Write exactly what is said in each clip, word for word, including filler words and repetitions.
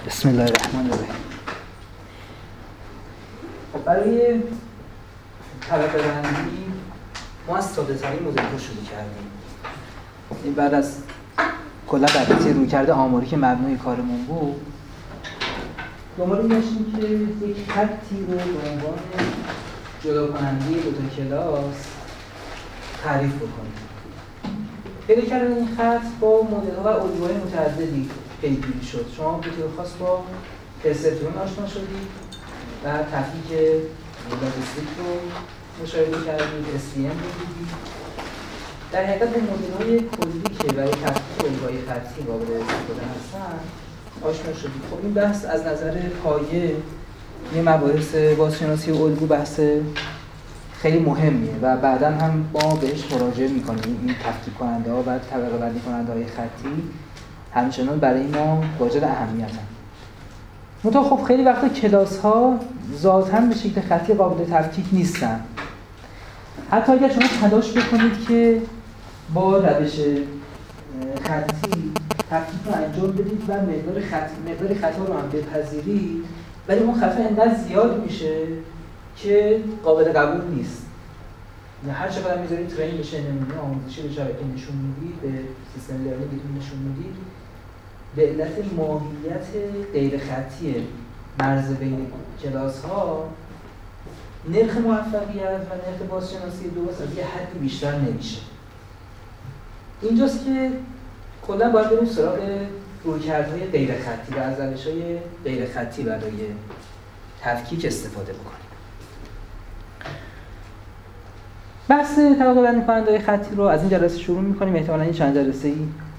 بسم الله الرحمن الرحیم. برای طبقه بندی ما از ساده ترین مدل رو شروع کردیم. این بعد از کلا بررسی رویکرد آماری که مبنای کارمون بود، دنبال این داشتیم که یک خطی رو به عنوان جدا کننده دو تا کلاس تعریف بکنیم. پیدا کردن این خط با مدل‌ها و الگوهای متعددی پیگیری شد. شما به طور خاص با پرسپترون آشنا شدید و تفکیک لاجستیک رو مشاهده کردید، اس وی ام رو دیدید. در حقیقت با مدل‌های کلی که برای تفکیک الگوهای خطی قابل استفاده هستن آشنا شدید. خب این بحث از نظر پایه یه مباحث بازشناسی و الگو بحث خیلی مهمیه و بعداً هم ما بهش مراجعه می‌کنیم. این تفکیک کننده ها و طبقه بندی کننده های خطی همچنان برای ما واجد اهمیتن. منتها خب خیلی وقتا کلاس ها ذاتاً به شکل خطی قابل تفکیک نیستن. حتی اگر شما تلاش بکنید که با روش خطی تفکیک رو انجام بدید و مقدار خط مقدار خطا رو هم بپذیرید، ولی اون خطا انقدر زیاد میشه که قابل قبول نیست. یعنی هر چقدر میذارید ترین بشه، نمونه آموزشی به شبکه نشون میدید، به سیستم لرنینگ نشون میدید، به علت ماهیت غیر خطی مرز بین کلاس ها نرخ موفقیت و نرخ بازشناسی درست از یه حدی بیشتر نمیشه. اینجاست که کلا باید بریم سراغ رویکردهای غیر خطی و از روش‌های غیر خطی برای تفکیک استفاده بکنیم. بحث طبقه بندی کننده‌های خطی رو از این جلسه شروع می‌کنیم. احتمالاً این چند جلسه‌ای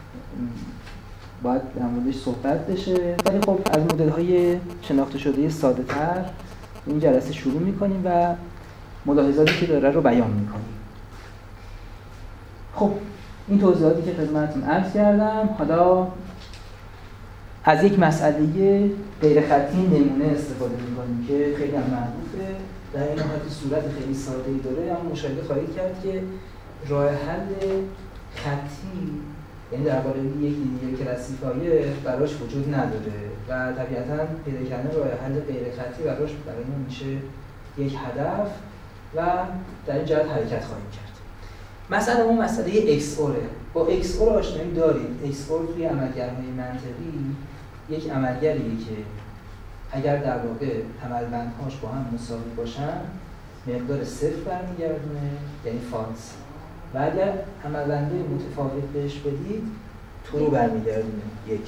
باید در موردش صحبت بشه، ولی خب از مدل‌های شناخته شده ساده‌تر این جلسه شروع می‌کنیم و ملاحظاتی که داره رو بیان می‌کنیم. خب این توضیحاتی که خدمتتون عرض کردم، حالا از یک مسئله غیر خطی نمونه استفاده می‌کنیم که خیلی هم معروفه. در این حالت صورت خیلی ساده‌ای داره، اما مشاهده خواهید کرد که راه حل خطی، یعنی در قالب یک لینیر کلاسیفایر براش وجود نداره و طبیعتاً پیدا کردن راه حل غیر خطی براش برای ما میشه یک هدف و در این جهت حرکت خواهیم کرد. مثلا ما مسئله ایکس اوره. با ایکس اور آشنایی دارید. ایکس اور توی عملگرهای منطقی یک عملگریه که اگر در واقع عملبندهاش با هم مساوی باشن مقدار صفر برمیگردونه، یعنی فالس، و اگر عملبنده متفاوت بهش بدید ترو برمیگردونه، یک.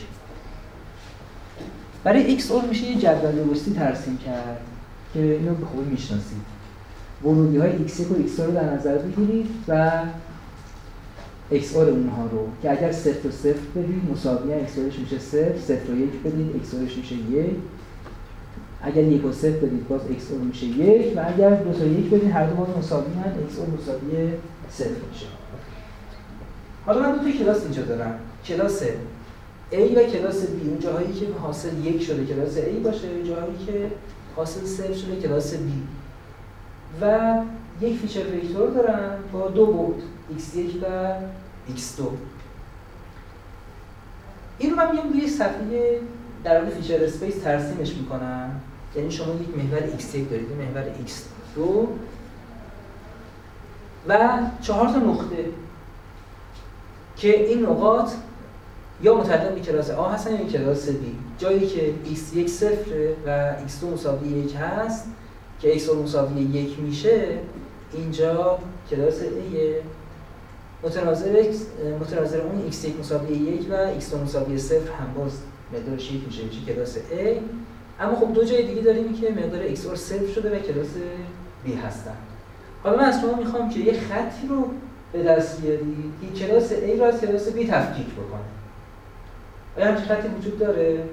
برای ایکس اور میشه یه جدول درستی ترسیم کرد که اینو به خوبی میشناسید. ورودی های ایکس یک و ایکس دو رو در نظر بگیرید و ایکس اور اونها رو که اگر صفر و صفر بدید مساوی ایکس اورش میشه صفر، صفر و یک بدید ایکس اورش میشه یک، اگر یک و صفر بدید باز ایکس اور میشه یک، و اگر دو تا یک بدید هر دو باز مساوی هست، ایکس اور مساوی صفر میشه. حالا من دو تا کلاس اینجا دارم، کلاس A و کلاس B. اون جاهایی که حاصل یک شده کلاس A باشه، جاهایی که حاصل صفر شده کلاس B. و یک فیچر وکتور دارم با دو بعد ایکس یک و ایکس دو. این رو من میام روی صفحه در واقع فیچر اسپیس ترسیمش میکنم. یعنی شما یک محور ایکس یک دارید، یک محور ایکس دو و چهار تا نقطه که این نقاط یا متعلق به کلاس A هستن یا کلاس B. جایی که ایکس یک صفر و ایکس دو مساوی یک هست که ایکس اور مساوی یک میشه، اینجا کلاس A متناظر متناظر اون ایکس یک مساوی یک و ایکس دو مساوی صفر هم باز مقدارش یک میشه، میشه کلاس A. اما خب دو جای دیگه داریم که مقدار ایکس اور صفر شده و کلاس B هستن. حالا من از شما میخوام که یه خطی رو به دست بیارید که کلاس A رو از کلاس B تفکیک بکنه. آیا همچین خطی وجود داره؟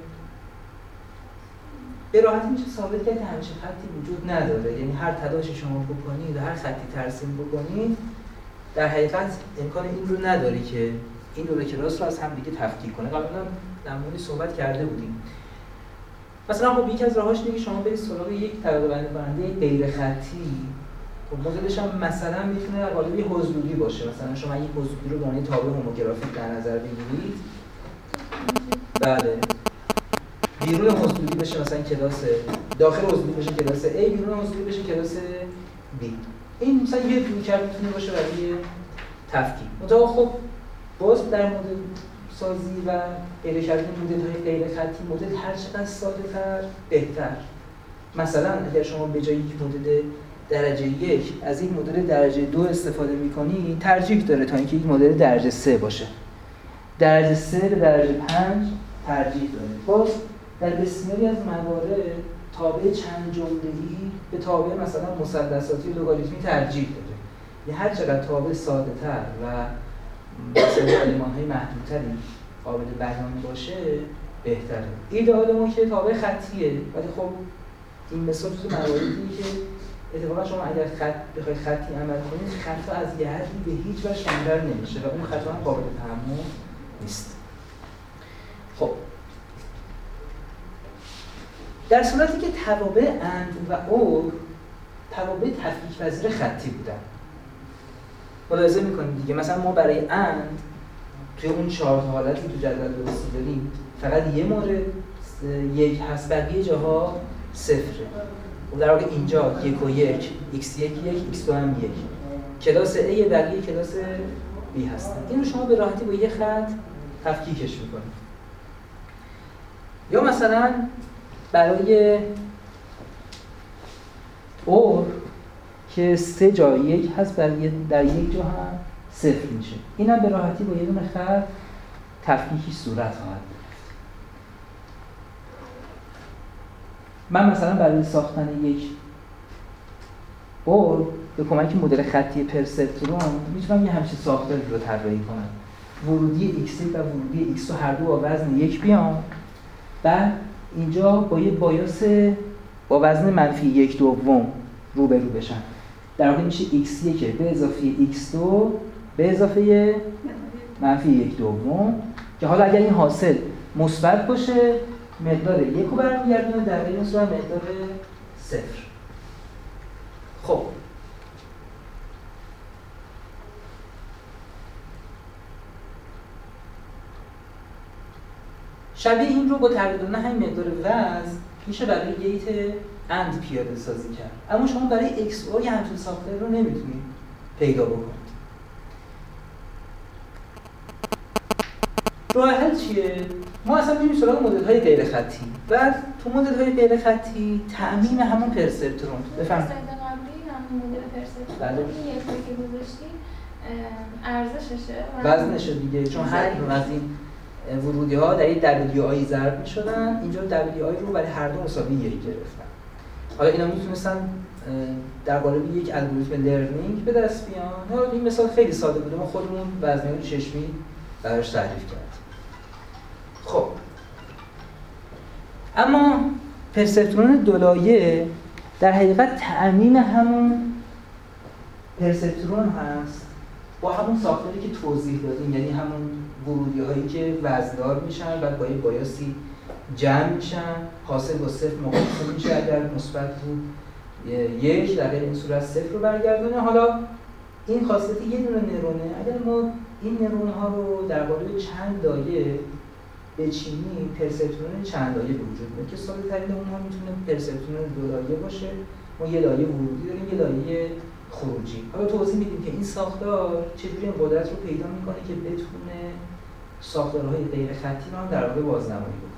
به راحتی میشه ثابت کرد که همچین خطی وجود نداره. یعنی هر تلاش شما بکنید و هر خطی ترسیم بکنید در حقیقت امکان این رو نداره که این دو کلاس رو از هم دیگه تفکیک کنه. قبلا در موردش صحبت کرده بودیم. مثلا خب یکی از راهاش اینه که شما برید سراغ یک طبقه بندی کننده غیر خطی. خب مدلش هم مثلا میتونه در قالب حضوری باشه. مثلا شما یک حضوری رو به عنوان تابع هوموگرافیک در نظر بگیرید. بله. بیرون حضوری بشه مثلا کلاس داخل حضوری بشه کلاس A، بیرون حضوری بشه کلاس B. این مثلا یه رویکرد میتونه باشه برای تفکیک. منتها خب باز در مدل سازی و پیدا کردن مدل‌های غیر خطی، مدل هر چقدر ساده‌تر بهتر. مثلا اگر شما به جای یک مدل درجه یک از یک مدل درجه دو استفاده می‌کنی، ترجیح داره تا اینکه یک مدل درجه سه باشه. درجه سه به درجه پنج ترجیح داره. باز در بسیاری از موارد تابع چند جمله‌ای به تابع مثلا مثلثاتی و لگاریتمی ترجیح داره. یعنی هر چقدر تابع ساده‌تر و مثلا المان‌های محدودتری قابل بیان باشه بهتره. ایدئال ما که تابع خطیه، ولی خب این مثال جزو مواردیه که اتفاقا شما اگر خط بخواید خطی عمل کنید، خطا از یه حدی به هیچ وجه کمتر نمیشه و اون خطا هم قابل تحمل نیست. خب در صورتی که توابع اند و اور توابع تفکیک پذیر خطی بودن، ملاحظه میکنید دیگه. مثلا ما برای اند توی اون چهار تا حالتی تو جدول درستی داریم فقط یه مورد یک هست، بقیه جاها صفره. و در واقع اینجا یک و یک، x یک یک، x دو هم یک. کلاس A بقیه کلاس B هستن. این رو شما به راحتی با یه خط تفکیکش میکنید. یا مثلا برای اور که سه جا یک هست، برای در یک جا هم صفر میشه. این هم به راحتی با یه دونه خط تفکیکی صورت خواهد. من مثلا برای ساختن یک اور به کمک مدل خطی پرسپترون میتونم یه همچین ساختاری رو طراحی کنم. ورودی x یک و ورودی x دو هر دو با وزن یک بیان، بعد اینجا با یه بایاس با وزن منفی یک دوم روبرو بشن. در واقع میشه x یک به اضافه x دو به اضافه منفی یک دوم، که حالا اگر این حاصل مثبت باشه مقدار یک رو برمیگردونه، در غیر این صورت مقدار صفر. خب شبیه این رو با تغییر دادن همین مقدار وزن میشه برای گیت اند پیاده سازی کرد. اما شما برای ایکس او یه همچین ساختاری رو نمیتونید پیدا بکنید. راه حل چیه؟ ما اصلا میریم سراغ مدل‌های غیر خطی. بعد تو مدل‌های غیر خطی تأمین همون پرسپترون. بفرمایید. همون مدل پرسپترون. بله. این یکی که گذاشتیم ارزششه. وزنشه دیگه، چون هر کدوم از این ورودی‌ها در یک دبلیو آی ضرب می‌شدن. اینجا دبلیو آی رو برای هر دو مساوی یک گرفتن. حالا اینا میتونستن در قالب یک الگوریتم لرنینگ به دست بیان. حالا این مثال خیلی ساده بوده، ما خودمون وزنه چشمی براش تعریف کردیم. خب اما پرسپترون دولایه در حقیقت تأمین همون پرسپترون هست با همون ساختاری که توضیح دادیم، یعنی همون ورودی هایی که وزندار میشن و با یک بایاسی جمع میشن، حاصل با صفر مقایسه میشه. اگر مثبت بود یک، در این صورت صفر رو برگردونه. حالا این خاصیت یه دونه نرونه. اگر ما این نرون ها رو در قالب چند لایه بچینیم، پرسپترون چند لایه به وجود میاد که ساده ترین اونها میتونه پرسپترون دو لایه باشه. ما یه لایه ورودی داریم، یه لایه خروجی. حالا توضیح میدیم که این ساختار چجوری این قدرت رو پیدا میکنه که بتونه ساختارهای غیر خطی رو هم در واقع بازنمایی بکنه.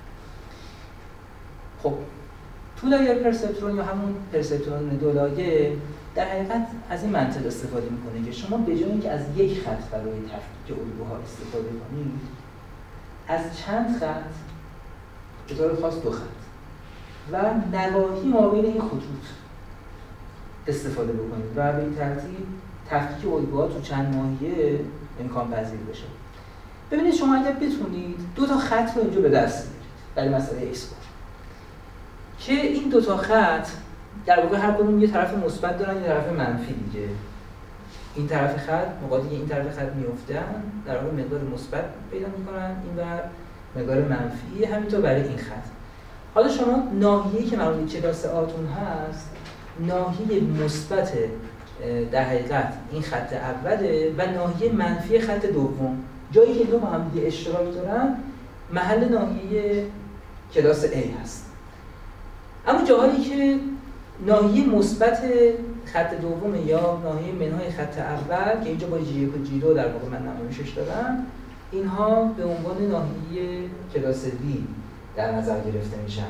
خب تو لایر پرسپترون یا همون پرسپترون دو لایه در حقیقت از این منطق استفاده میکنه که شما به جای اینکه از یک خط برای تفکیک الگوها استفاده کنید، از چند خط به طور خاص دو خط و نواحی مابین این خطوط استفاده بکنید و به این ترتیب تفکیک الگوها تو چند ناحیه امکان پذیر بشه. ببینید شما اگر بتونید دو تا خط رو اینجا به دست بیارید برای مسئله ایکس که این دو تا خط در واقع هر کدوم یه طرف مثبت دارن یه طرف منفی دیگه. این طرف خط موقعی که این طرف خط میافتن در واقع مقدار مثبت پیدا میکنن، اینور مقدار منفی. همینطور برای این خط. حالا شما ناحیه‌ای که مربوط به کلاس آتون هست، ناحیه مثبت در حقیقت این خط اوله و ناحیه منفی خط دوم. جایی که دو با هم دیگه اشتراک دارن محل ناحیه کلاس A هست. اما جاهایی که ناحیه مثبت خط دوم یا ناحیه منهای خط اول که اینجا با جی یک و جی دو در واقع من نمایشش دارم، اینها به عنوان ناحیه کلاس B در نظر گرفته میشن.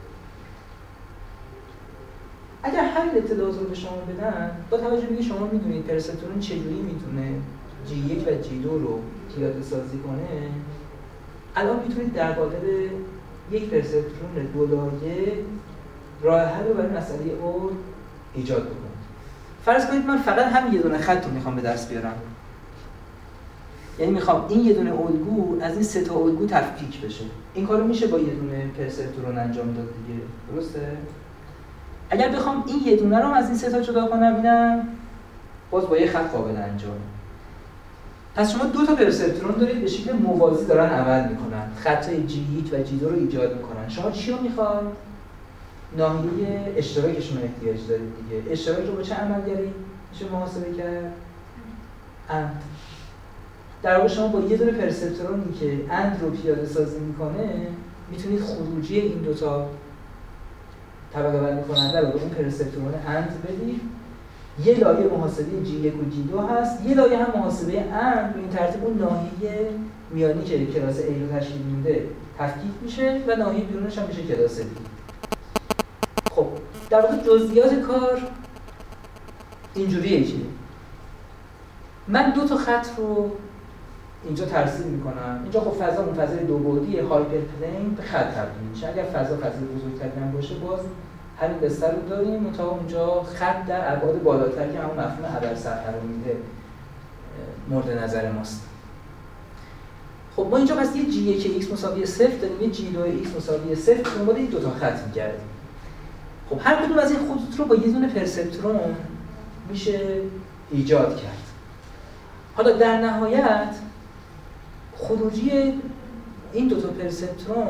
اگر همین اطلاعات رو به شما بدن، با توجه به شما میدونید پرسپترون چجوری میتونه جی یک و جی دو رو پیاده سازی کنه، الان میتونید در قالب یک پرسپترون دولایه راه حل رو برای مسئله او ایجاد بکنید. فرض کنید من فقط همین یه دونه خط رو میخوام به دست بیارم، یعنی میخوام این یه دونه الگو از این سه تا الگو تفکیک بشه. این کارو میشه با یه دونه پرسپترون انجام داد دیگه، درسته؟ اگر بخوام این یه دونه رو از این سه تا جدا کنم، اینم باز با یه خط قابل انجامه. پس شما دو تا پرسپترون دارید به شکل موازی دارن عمل میکنن، خطای جی یک و جی دو رو ایجاد میکنن. شما چی رو میخواید؟ ناحیه اشتراکشون رو احتیاج دارید دیگه. اشتراک رو با چه عملگری میشه محاسبه کرد؟ اند. در واقع شما با یه دونه پرسپترونی که اند رو پیاده سازی میکنه میتونید خروجی این دوتا طبقه بندی کننده رو به اون پرسپترون اند بدید. یه لایه محاسبه جی یک و جی دو هست، یه لایه هم محاسبه اند. به این ترتیب اون ناحیه میانی که کلاس A رو تشکیل میده تفکیک میشه و ناحیه بیرونش هم میشه کلاس B. خب در واقع جزئیات کار اینجوریه که من دو تا خط رو اینجا ترسیم میکنم. اینجا خب فضا اون فضای دو بعدی هایپر پلین به خط تبدیل میشه. اگر فضا فضای بزرگتری هم باشه باز همین بستر رو داریم، منتها اونجا خط در ابعاد بالاتر که همون مفهوم ابرسطح رو میده مورد نظر ماست. خب ما اینجا پس یه جی یک ایکس مساوی صفر داریم، یه جی دو ایکس مساوی صفر که دنبال این دو تا خط می‌گردیم. خب هر کدوم از این خطوط رو با یه دونه پرسپترون میشه ایجاد کرد. حالا در نهایت خروجی این دو تا پرسپترون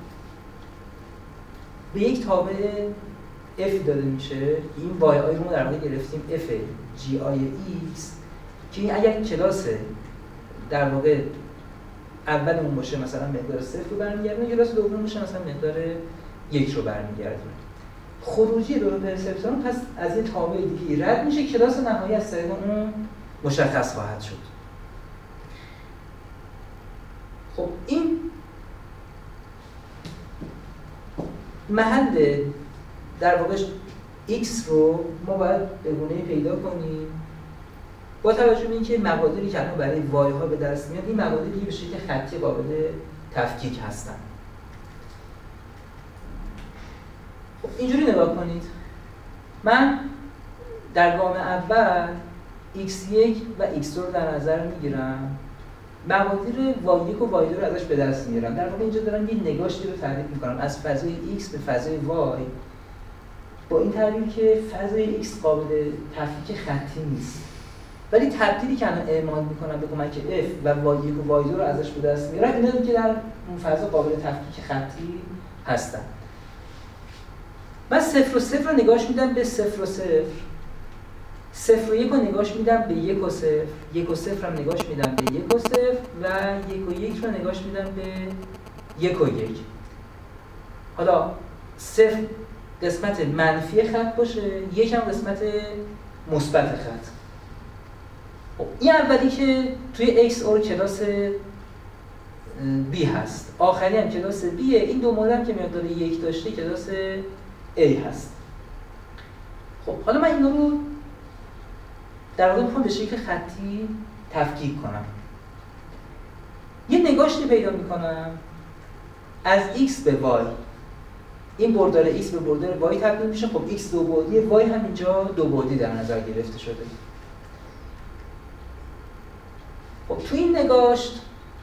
به یک تابع f داده میشه. این وای آی رو ما در واقع گرفتیم f جی آی ایکس که اگر کلاس در واقع اولمون باشه مثلا مقدار صفر رو برمیگردونه، کلاس دوم باشه مثلا مقدار یک رو برمیگردونه. خروجی دو تا پرسپترون پس از این تابع دیگه رد میشه، کلاس نهایی از طریق اون مشخص خواهد شد. خب این محل در واقع x رو ما باید به گونه‌ای پیدا کنیم با توجه به اینکه مقادیری که الان برای y ها به دست میاد این مقادیری به شکل خطی قابل تفکیک هستن. خب اینجوری نگاه کنید، من در گام اول ایکس یک و ایکس دو رو در نظر میگیرم، مقادیر وای یک و وای دو رو ازش به دست میارم. در واقع اینجا دارم یه نگاشتی رو تعریف میکنم از فضای x به فضای y با این تعبیر که فضای x قابل تفکیک خطی نیست، ولی تبدیلی که الان اعمال میکنم به کمک f و وای یک و وای دو رو ازش به دست میارم، اینا که در اون فضا قابل تفکیک خطی هستن. من صفر و صفر رو نگاش میدم به صفر و صفر، صفر و یک رو نگاش میدم به یک و صفر، یک و صفر هم نگاش میدم به یک و صفر و یک و یک رو نگاش میدم به یک و یک. حالا صفر قسمت منفی خط باشه، یک هم قسمت مثبت خط. خب این اولی که توی ایکس اور کلاس B هست، آخری هم کلاس B، این دو مورد هم که مقدار یک داشته کلاس A هست. خب حالا من اینا رو در واقع میخوام به شکل خطی تفکیک کنم. یه نگاشتی پیدا میکنم از x به y، این بردار x به بردار y تبدیل میشه. خب x دو بعدی، y هم اینجا دو بعدی در نظر گرفته شده. خب تو این نگاشت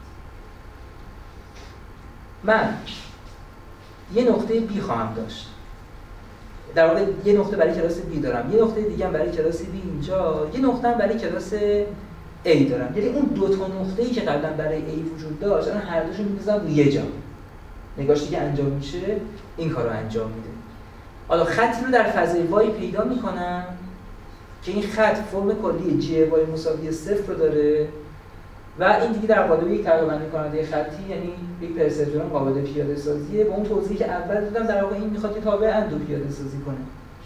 من یه نقطه B خواهم داشت. در واقع یه نقطه برای کلاس B دارم، یه نقطه دیگه هم برای کلاس B اینجا، یه نقطه هم برای کلاس A دارم. یعنی اون دو تا نقطه‌ای که قبلا برای A وجود داشت الان هر دوشون می‌ذارم روی یه جا. نگاشتی که انجام میشه این کارو انجام میده. حالا خطی رو در فضای y پیدا می‌کنم که این خط فرم کلی جی وای مساوی صفر رو داره و این دیگه در قالب یک طبقه‌بندی کننده خطی، یعنی یک پرسپترون قابل پیاده سازیه. با اون توضیحی که اول دادم در واقع این میخواد یه تابع اندو پیاده سازی کنه.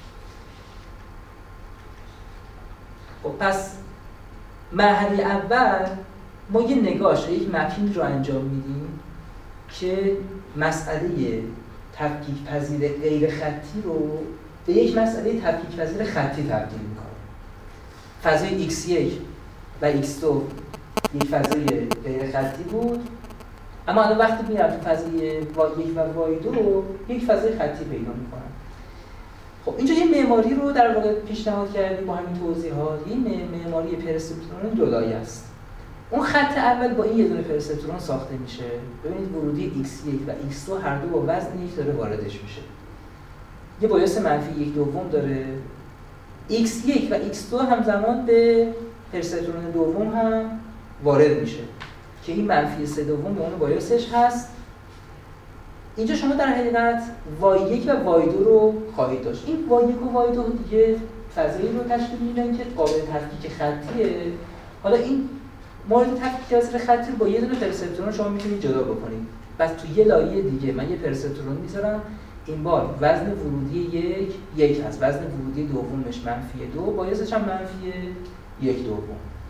خب پس مرحله اول ما یه نگاش، یک مپینگ رو انجام میدیم که مسئله تفکیک پذیر غیر خطی رو به یک مسئله تفکیک پذیر خطی تبدیل میکنه. فضای ایکس یک و ایکس دو یک فضای غیر خطی بود، اما الان وقتی میرم تو فضای وای یک و وای دو یک فضای خطی پیدا میکنم. خب اینجا یه معماری رو در واقع پیشنهاد کردیم با همین توضیحات. این معماری پرسپترون دولایی است. اون خط اول با این یه دونه پرسپترون ساخته میشه. ببینید ورودی ایکس یک و ایکس دو هر دو با وزن یک داره واردش میشه. یه بایاس منفی یک دوم داره. ایکس یک و ایکس دو همزمان به پرسپترون دوم هم وارد میشه که این منفی سه دوم به اون بایاسش هست. اینجا شما در حقیقت وای یک و وای دو رو خواهید داشت. این وای یک و وای دو دیگه فضایی رو تشکیل میدن که قابل تفکیک خطیه. حالا این مورد تفکیک پذیر خطی رو با یه دونه پرسپترون شما میتونید جدا بکنید. پس تو یه لایه دیگه من یه پرسپترون میذارم، این بار وزن ورودی یک یک هست، وزن ورودی دومش منفی دو، بایاسش هم منفی یک دوم.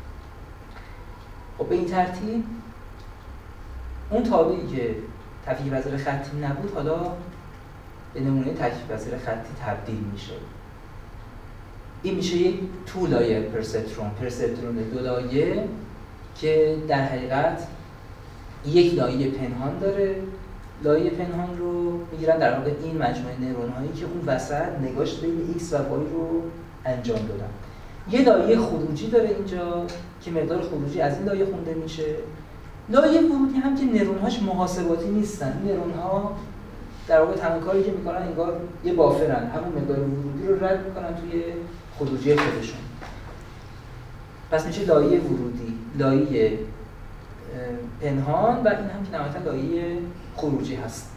خب به این ترتیب اون تابعی که تفکیک پذیر خطی نبود حالا به نمونه تفکیک پذیر خطی تبدیل میشه. این میشه یک تو لایه پرسپترون، پرسپترون دو لایه که در حقیقت یک لایه پنهان داره. لایه پنهان رو میگیرن در واقع این مجموعه نورون هایی که اون وسط نگاش بین ایکس و وای رو انجام دادن. یه لایه خروجی داره اینجا که مقدار خروجی از این لایه خونده میشه. لایه ورودی هم که نورون هاش محاسباتی نیستن. این نورون ها در واقع تمام کاری که میکنن انگار یه بافرن، همون مقدار ورودی رو رد میکنن توی خروجی خودشون. پس میشه لایه ورودی، لایه پنهان و این هم که نهایتا لایه خروجی هست.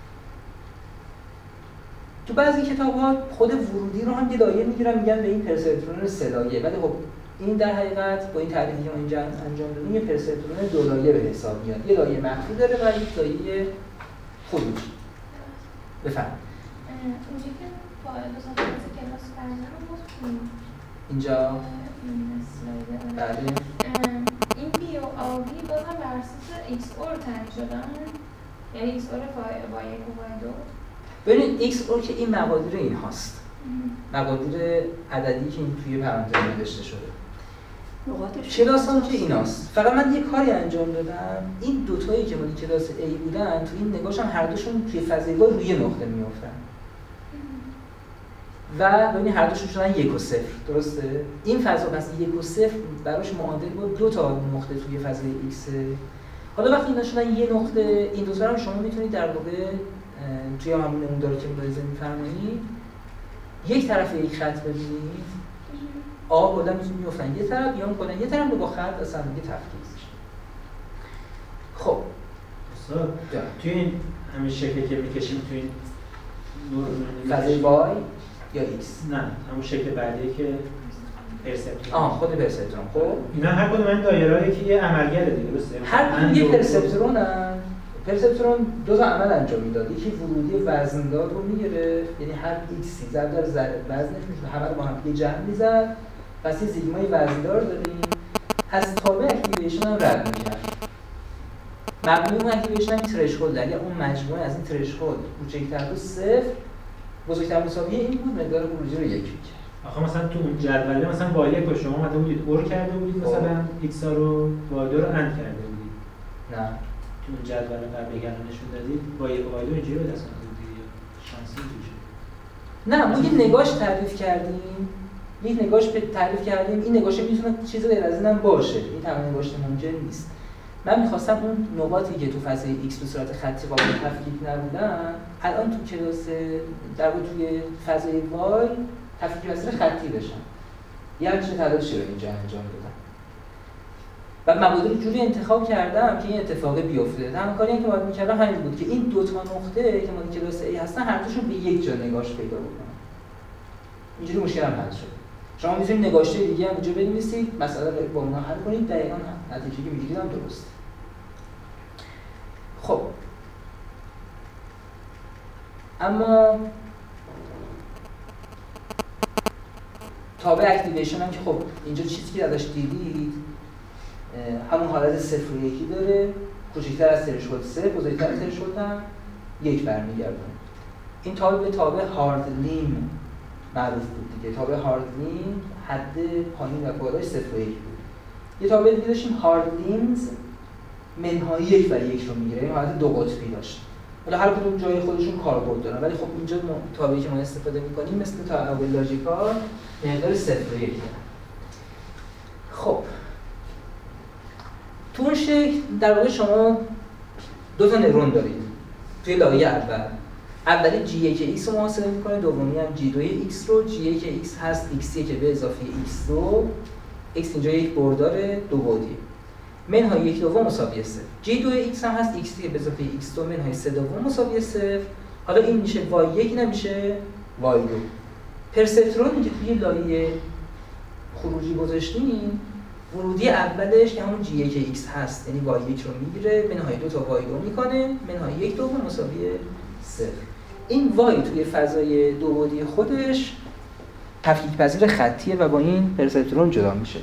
تو بعضی کتاب‌ها خود ورودی رو هم یه لایه میگیرن میگن به این پرسپترون سه لایه، ولی خب این در حقیقت با این تعریفی که ما اینجا انجام دادیم یه پرسپترون دو لایه به حساب میاد. یه لایه مخفی داره و یک لایه خروجی. بفهم. اونجا که فایل وسط کلاس فرزن رو گفتیم. اینجا این اسلاید. بله. این بی و آبی بازم بر اساس ایکس اور تعیین شدن. یعنی ایکس اور وای یک و وای دو. ببینید ایکس اور که این مقادیر این هاست. مقادیر عددی که این توی پرانتز نوشته شده. کلاس هم که ایناست. فقط من یه کاری انجام دادم. این دو تایی که مال کلاس A بودن تو این نگاهش هم هر دوشون توی فضای وای روی نقطه میافتن. و ببینید هر دوشون شدن یک و صفر، درسته؟ این فضا پس یک و صفر براش معادل با دو تا نقطه توی فضای ایکس. حالا وقتی اینا شدن یه نقطه، این دو تا رو شما میتونید در واقع توی همون نموداری که ملاحظه می‌فرمایید یک طرف یک خط ببینید. آ کلا میتونید میافتن یه طرف، یا کلا یه طرف رو با خط اصلا دیگه تفکیک میشه. خب استاد توی این همین شکلی که می‌کشیم توی این فضای وای یا ایکس؟ نه، همون شکل بعدی که پرسپترون. آه خود پرسپترون. خب اینا هر کدوم این دایره‌ای که یه عملگره دیگه، درسته؟ هر کدوم یه پرسپترونن. پرسپترون دو تا عمل انجام میداد. یکی ورودی وزندار رو میگرفت، یعنی هر ایکسی ضرب در وزنش میشه همه رو با هم یه جمع میزد. پس یه سیگمای وزندار داریم. از تابع اکتیویشن هم رد میکرد. مبنی اون اکتیویشن هم ترشهولد، اگه اون مجموعه از این ترشهولد کوچکتر از صفر بزرگتر مساوی این بود، مقدار خروجی رو یک میکرد. آخه مثلا تو اون جدوله مثلا با یک رو شما اومده بودید اور کرده بودید، مثلا ایکس ها رو با دو رو اند کرده بودید. نه. تو اون جدول قبلی که نشون دادید با یک و دو اینجوری به دست آورد دیگه. شانسی اینجوری شد. نه، ما یه نگاش تعریف کردیم. یک نگاش به تعریف کردیم. این نگاش میتونه چیز غیر از اینم باشه. این تمام نگاش ممکن نیست. من می‌خواستم اون نقاطی که تو فضای ایکس به صورت خطی قابل تفکیک نبودن، الان تو کلاس در واقع توی فضای وای تفکیک پذیر خطی بشن. یه همچین تلاشی رو اینجا انجام دادم. و مبادیر جوری انتخاب کردم که این اتفاق بیفته. تنها کاری که باید می‌کردم همین بود که این دو تا نقطه که مال کلاس A هستن هر دوشون به یک جا نگاش پیدا بکنن. اینجوری مشکلم حل شد. شما میتونید نگاشته دیگه هم اونجا بنویسید، مسئله رو با اونها حل کنید، دقیقاً نتیجه که میگیرید هم درسته. خب اما تابع اکتیویشن هم که خب اینجا چیزی که ازش دیدید همون حالت صفر و یکی داره، کوچکتر از ترشولد صفر، بزرگتر از ترشولد هم یک برمیگردونه. این تابع به تابع هارد لیم معروف بود دیگه. تابع هارد لیم حد پایین و بالاش صفر و یک بود. یه تابع دیگه داشتیم هارد لیمز منهای یک و یک رو میگیره، این حالت دو قطبی داشت. حالا هر کدوم جای خودشون کاربرد دارن، ولی خب اینجا تابعی که ما استفاده می‌کنیم مثل تابع لاجیکال مقدار صفر و یک داره. خب تو اون شکل در واقع شما دو تا نورون دارید توی لایه اول. اولی جی یک ایکس رو محاسبه می‌کنه، دومی هم جی دو ایکس رو. جی یک ایکس هست ایکس یک به اضافه ایکس دو. ایکس اینجا یک بردار دو بعدی. منهای یک دوم مساوی صفر. جی دو ایکس هم هست ایکس یک به اضافه ایکس دو منهای سه دوم مساوی صفر. حالا این میشه وای یک، نمیشه وای دو. پرسپترونی که توی لایه خروجی گذاشتیم، ورودی اولش که همون جی یک ایکس هست، یعنی وای یک رو میگیره، منهای دو تا وای دو میکنه، منهای یک دوم مساوی صفر. این وای توی فضای دو بعدی خودش تفکیک پذیر خطیه و با این پرسپترون جدا میشه.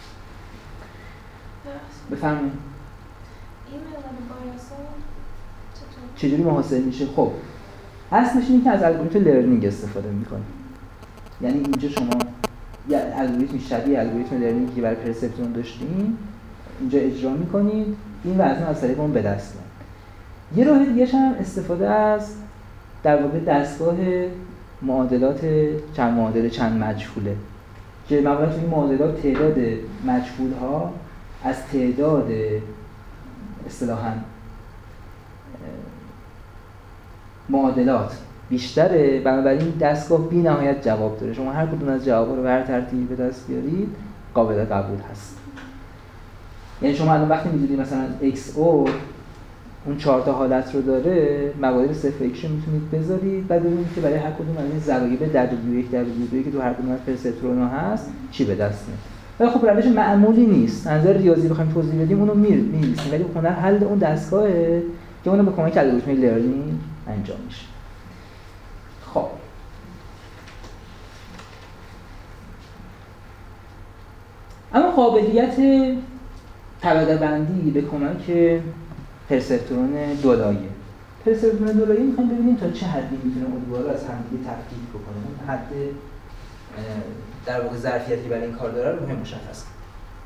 بفرمایید. این مقدار بایاسا چطور؟ چجوری محاسبه میشه؟ خب اصلش اینه که از الگوریتم لرنینگ استفاده میکنیم. یعنی اینجا شما یه الگوریتم شبیه الگوریتم لرنینگی که برای پرسپترون داشتیم اینجا اجرا میکنید، این وزن از طریق اون به دست میاد. یه راه دیگه هم استفاده از در واقع دستگاه معادلات چند معادله چند مجهوله که معمولا توی این معادلات تعداد مجهول ها از تعداد اصطلاحاً معادلات بیشتره، بنابراین دستگاه بی نهایت جواب داره. شما هر کدوم از جوابا رو به هر ترتیبی به دست بیارید قابل قبول هست. یعنی شما الان وقتی می‌دونید مثلا ایکس او اون چهار تا حالت رو داره، مقادیر صفر و یک رو میتونید بذارید بعد ببینید که برای هر کدوم از این ضرایب دبلیو یک دبلیو دو که تو هر کدوم از پرسپترون‌ها هست چی به دست میاد. ولی خب روش معمولی نیست. از نظر ریاضی بخوایم توضیح بدیم اونو می‌نویسیم، ولی هنر حل اون دستگاهه که اونو به کمک الگوریتم لرنینگ انجام میشه. خب اما قابلیت طبقه بندی به کمک پرسپترون دولایه. پرسپترون دولایه میخوایم ببینیم تا چه حدی میتونه امیدوار رو از همدیگه تفکیک بکنه. اون حد در واقع ظرفیتی برای این کار داره رو مهم مشخص کنه.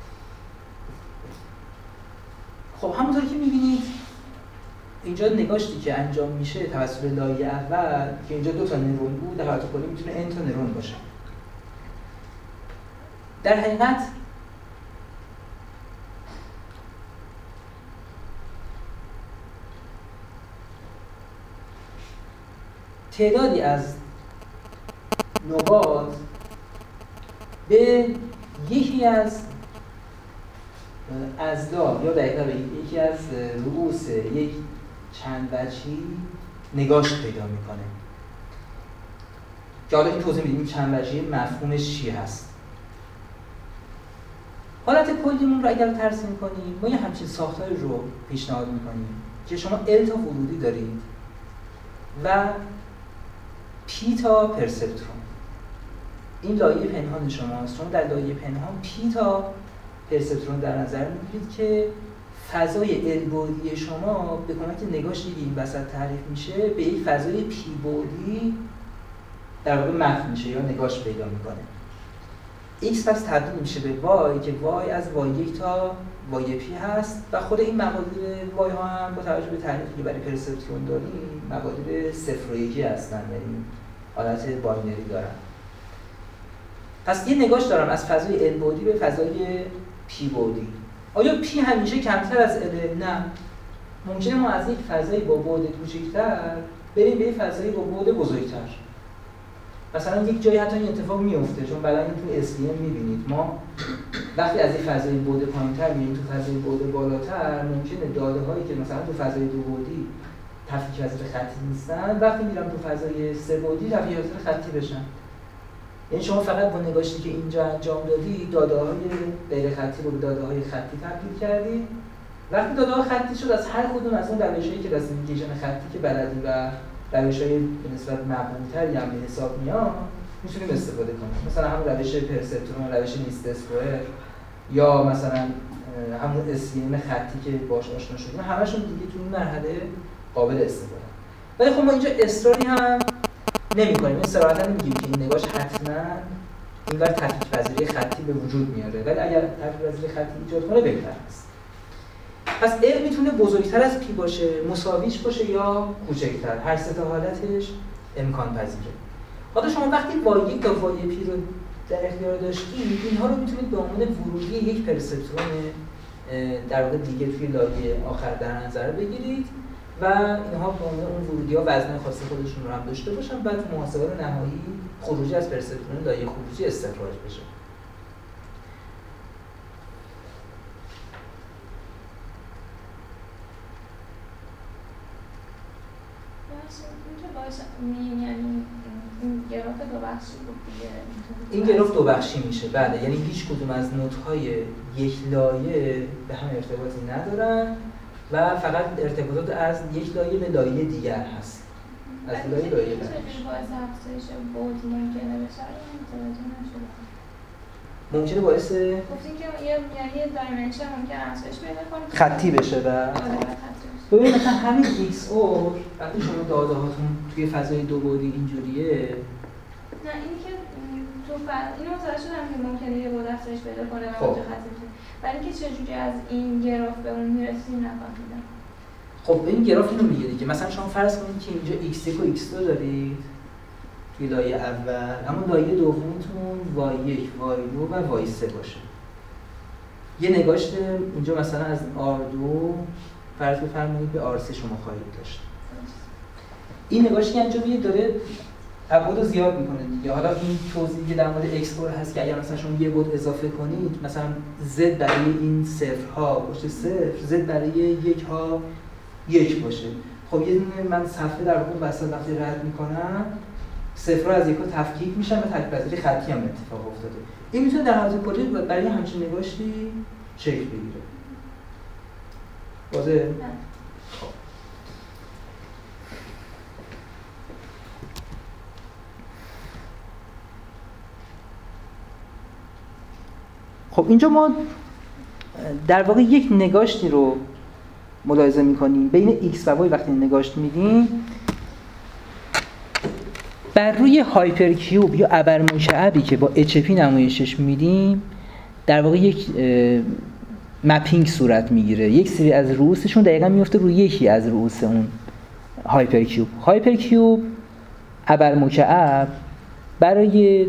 خب همونطور که میبینید اینجا نگاشتی که انجام میشه توسط لایه اول که اینجا دو تا نورون بود، در حالت کلی میتونه n تا نورون باشه. در حقیقت تعدادی از نقاط به یکی از اضلاع یا دقیقاً یکی از رؤوس یک چند وجهی نگاشت پیدا میکنه که حالا این توضیح میدیم چند وجهی مفهومش چی هست. حالت کلیمون رو اگر ترسیم کنیم ما یه همچین ساختاری رو پیشنهاد میکنیم که شما L تا ورودی دارید و P تا پرسپترون. این لایه پنهان شماست. شما در لایه پنهان P تا پرسپترون در نظر میگیرید که فضای ال بعدی شما به کمک نگاشتی که این وسط تعریف میشه به یک فضای پی بعدی در واقع مپ میشه یا نگاش پیدا میکنه. x پس تبدیل میشه به y که y از وای یک تا وای پی هست و خود این مقادیر y ها هم با توجه به تعریفی که برای پرسپترون داریم مقادیر صفر و یکی هستن، یعنی حالت باینری دارن. پس یه نگاش دارم از فضای ال بعدی به فضای پی بعدی. آیا P همیشه کمتر از L؟ نه. ممکنه ما از یک فضایی با بعد کوچکتر بریم به یک فضایی با بعد بزرگتر. مثلا یک جایی حتی این اتفاق میفته، چون بعدا این تو اس دی ام می‌بینید ما وقتی از یک فضای بعد پایین‌تر میریم تو فضای بعد بالاتر، ممکنه داده‌هایی که مثلا تو فضای دو بعدی تفکیک پذیر خطی نیستن، وقتی میرم تو فضای سه بعدی تفکیک پذیر خطی بشن. یعنی شما فقط با نگاشتی که اینجا انجام دادی داده‌های غیر خطی رو به داده‌های خطی تبدیل کردی. وقتی داده‌ها خطی شد از هر کدوم از اون روش‌های کلاسیفیکیشن خطی که بلدی و روش‌های به نسبت مقبول‌تری هم به حساب میاد میتونیم استفاده کنیم. مثلا همون روش پرسپترون، روش لیست اسکوئر یا مثلا همون اسکیم خطی که باهاش آشنا شدیم، همشون دیگه تو این مرحله قابل استفاده. ولی خب ما اینجا اصراری هم نمی‌کنیم. این صراحتاً نمیگیم که این نگاش حتما اینور تفکیک پذیری خطی به وجود میاره، ولی اگر تفکیک پذیری خطی ایجاد کنه بهتر است. پس ال میتونه بزرگتر از پی باشه، مساویش باشه یا کوچکتر. هر سه تا حالتش امکان پذیره. حالا شما وقتی وای یک تا وای پی رو در اختیار داشتید، اینها رو میتونید به عنوان ورودی یک پرسپترون در واقع دیگه توی لایه آخر در نظر بگیرید و اینها به عنوان اون ورودی‌ها وزن خاص خودشون رو هم داشته باشن، بعد محاسبه نهایی خروجی از پرسپترون لایه خروجی استخراج بشه. یعنی این گراف دو بخشی بود دیگه. این گراف دو بخشی میشه. بله، یعنی هیچ کدوم از نودهای یک لایه به هم ارتباطی ندارن و فقط ارتباطات از یک لایه به لایه دیگر هست. از لایه لایه بعد. چه باعث افزایش بود ممکنه بشه؟ متوجه نشدم. ممکنه باعث گفتین که یه یعنی دایمنشن ممکنه افزایش پیدا کنه خطی بشه و ببینید مثلا همین ایکس اور وقتی شما داده هاتون توی فضای دو بعدی اینجوریه، نه اینی که تو فضا اینو متوجه شدم که ممکنه یه بعد افزایش پیدا کنه و اونجا خطی بشه، ولی اینکه چجوری از این گراف به اون میرسیم نفهمیدم. خب این گراف اینو میگه دیگه، مثلا شما فرض کنید که اینجا ایکس یک و ایکس دو دارید توی لایه اول، اما لایه دومتون وای یک، وای دو و وای سه باشه. یه نگاشت اینجا مثلا از آر دو فرض بفرمایید به آر سه شما خواهید داشت. این نگاشتی که انجام میده داره ابعاد رو زیاد میکنه دیگه. حالا این توضیحی که در مورد ایکس اور هست که اگر مثلا شما یه بعد اضافه کنید، مثلا زد برای این صفرها باشه صفر، زد برای یک ها یک باشه. خب یه دونه من صفحه در واقع وسط وقتی رد میکنم صفرها از یک ها تفکیک میشن و تک‌پذیری خطی هم اتفاق افتاده. این میتونه در حالت کلی برای همچین نگاشتی شکل بگیره. واضحه؟ خب خب اینجا ما در واقع یک نگاشتی رو ملاحظه می‌کنیم بین x و y. وقتی نگاشت میدیم بر روی هایپرکیوب یا ابرمکعبی که با اچ پی نمایشش میدیم در واقع یک مپینگ صورت میگیره. یک سری از رؤوسشون دقیقاً میفته روی یکی از رؤوس اون هایپرکیوب. هایپرکیوب ابرمکعب برای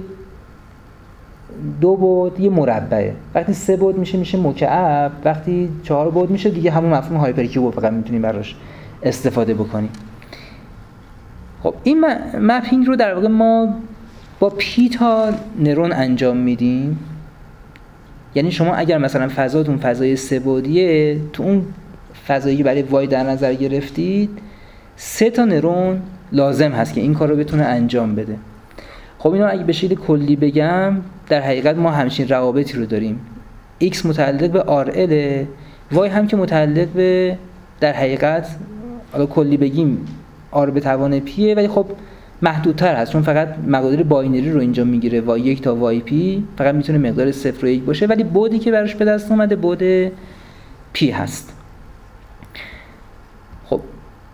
دو بعد یه مربعه، وقتی سه بعد میشه میشه مکعب، وقتی چهار بعد میشه دیگه همون مفهوم هایپرکیوب رو فقط میتونیم براش استفاده بکنیم. خب این مپینگ رو در واقع ما با پی تا نرون انجام میدیم. یعنی شما اگر مثلا فضاتون فضای سه بعدیه، تو اون فضایی که برای وای در نظر گرفتید سه تا نرون لازم هست که این کار رو بتونه انجام بده. خب اینو اگه به شکل کلی بگم در حقیقت ما همچین روابطی رو داریم. x متعلق به آر ال، y هم که متعلق به در حقیقت حالا کلی بگیم r به توان پیه، ولی خب محدودتر هست چون فقط مقادیر باینری رو اینجا میگیره. وای یک تا وای پی فقط میتونه مقدار صفر و یک باشه، ولی بعدی که براش به دست اومده بعد پی هست. خب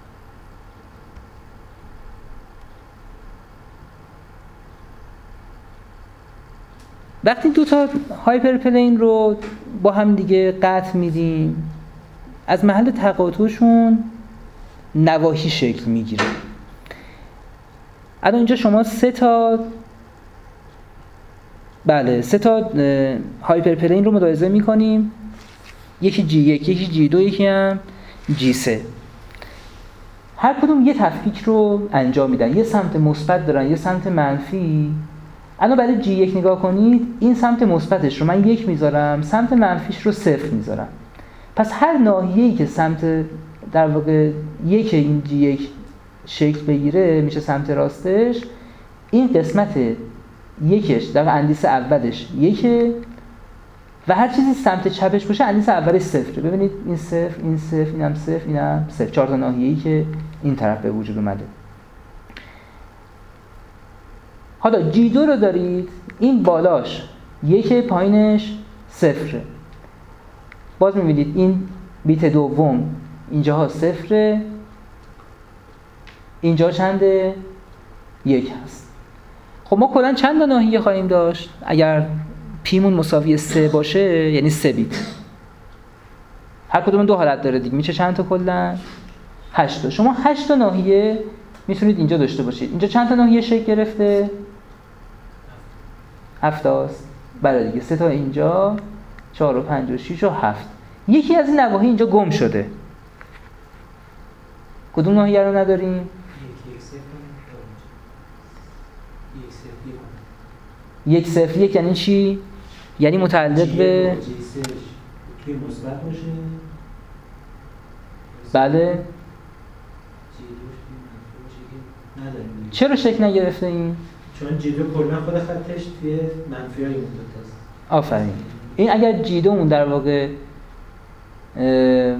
وقتی دو تا هایپرپلین رو با هم دیگه قطع میدیم از محل تقاطعشون نواحی شکل میگیره. الان اینجا شما سه تا بله سه تا هایپرپلین رو ملاحظه میکنیم، یکی جی یک، یکی جی دو، یکی هم جی سه. هر کدوم یه تفکیک رو انجام میدن، یه سمت مثبت دارن یه سمت منفی. الان برای جی یک نگاه کنید، این سمت مثبتش رو من یک میذارم، سمت منفیش رو صفر میذارم. پس هر ناحیه‌ای که سمت در واقع یک این جی یک شکل بگیره میشه سمت راستش. این قسمت یکش در اندیس اولش یکه و هر چیزی سمت چپش باشه اندیس اولش صفره. ببینید این صفر، این صفر، اینم صفر، اینم صفر. چهار تا ناحیه‌ای که این طرف به وجود اومده. حالا جی دو رو دارید، این بالاش یک، پایینش صفره. باز می‌بینید این بیت دوم اینجاها صفره، اینجا چنده؟ یک هست. خب ما کلاً چند تا ناحیه خواهیم داشت؟ اگر پیمون مساوی سه باشه یعنی سه بیت. هر کدوم دو حالت داره دیگه، میشه چند تا کلاً؟ هشت تا. شما هشت تا ناحیه میتونید اینجا داشته باشید. اینجا چند تا ناحیه شکل گرفته؟ هفت تاست. بله دیگه، سه تا اینجا، چهار و پنج و شش و هفت. یکی از این نواحی اینجا گم شده. کدوم ناحیه رو نداریم؟ یک صفر یک یعنی چی؟ یعنی متعلق به توی مثبت باشه. بله. چرا شکل نگرفته این؟ چون جی دو کلا خود خطش توی منفی های اون دوتاست. آفرین. این اگر جی دو اون در واقع بالاتر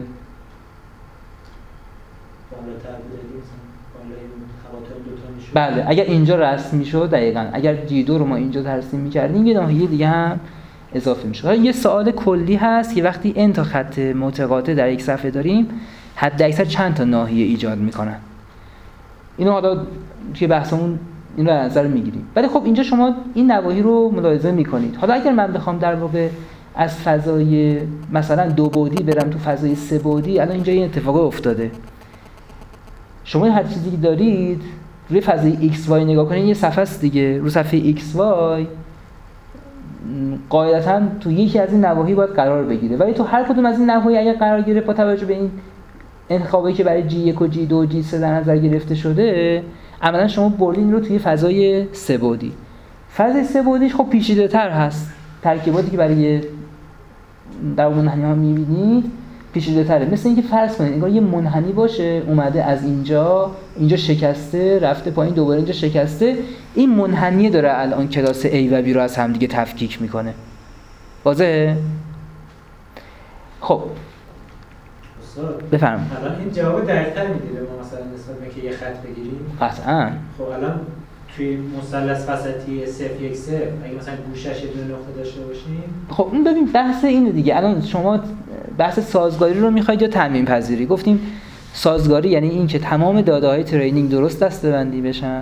بود بالای خواطر دوتا میشد. بله، اگر اینجا رسم میشد دقیقاً، اگر جی دو رو ما اینجا ترسیم میکردیم یه ناحیه دیگه هم اضافه میشد. یه سوال کلی هست که وقتی n تا خط متقاطع در یک صفحه داریم حد اکثر چند تا ناحیه ایجاد میکنن. اینو حالا توی بحثمون این رو در نظر میگیریم. ولی خب اینجا شما این نواحی رو ملاحظه میکنید. حالا اگر من بخوام در واقع از فضای مثلا دو بعدی برم تو فضای سه بعدی، الان اینجا این اتفاق افتاده. شما هر چیزی که دارید روی فضای ایکس وای نگاه کنید، یه صفحه است دیگه. رو صفحه ایکس وای قاعدتاً تو یکی از این نواحی باید قرار بگیره، ولی تو هر کدوم از این نواحی اگر قرار گرفت با توجه به این انتخابایی که برای جی یک و جی دو و جی سه در نظر گرفته شده، عملاً شما بردین رو توی فضای سه بعدی. فضای سه بعدیش خب پیچیده‌تر هست. ترکیباتی که برای در منحنی‌ها می‌بینید پیچیده‌تره. مثل اینکه فرض کنید انگار یه منحنی باشه اومده از اینجا اینجا شکسته رفته پایین، دوباره اینجا شکسته. این منحنی داره الان کلاس A و B رو از هم دیگه تفکیک میکنه. واضحه؟ خب بفرمایید. الان این جواب دقیق‌تر میده ما مثلا نسبت به اینکه یه خط بگیریم. قطعاً. خب الان توی مثلث وسطی صفر یک صفر اگه مثلا گوشش یه دونه نقطه داشته باشیم، خب این ببین بحث اینه دیگه. الان شما بحث سازگاری رو میخواید یا تعمیم پذیری؟ گفتیم سازگاری یعنی این که تمام داده‌های ترینینگ درست دسته‌بندی بشن.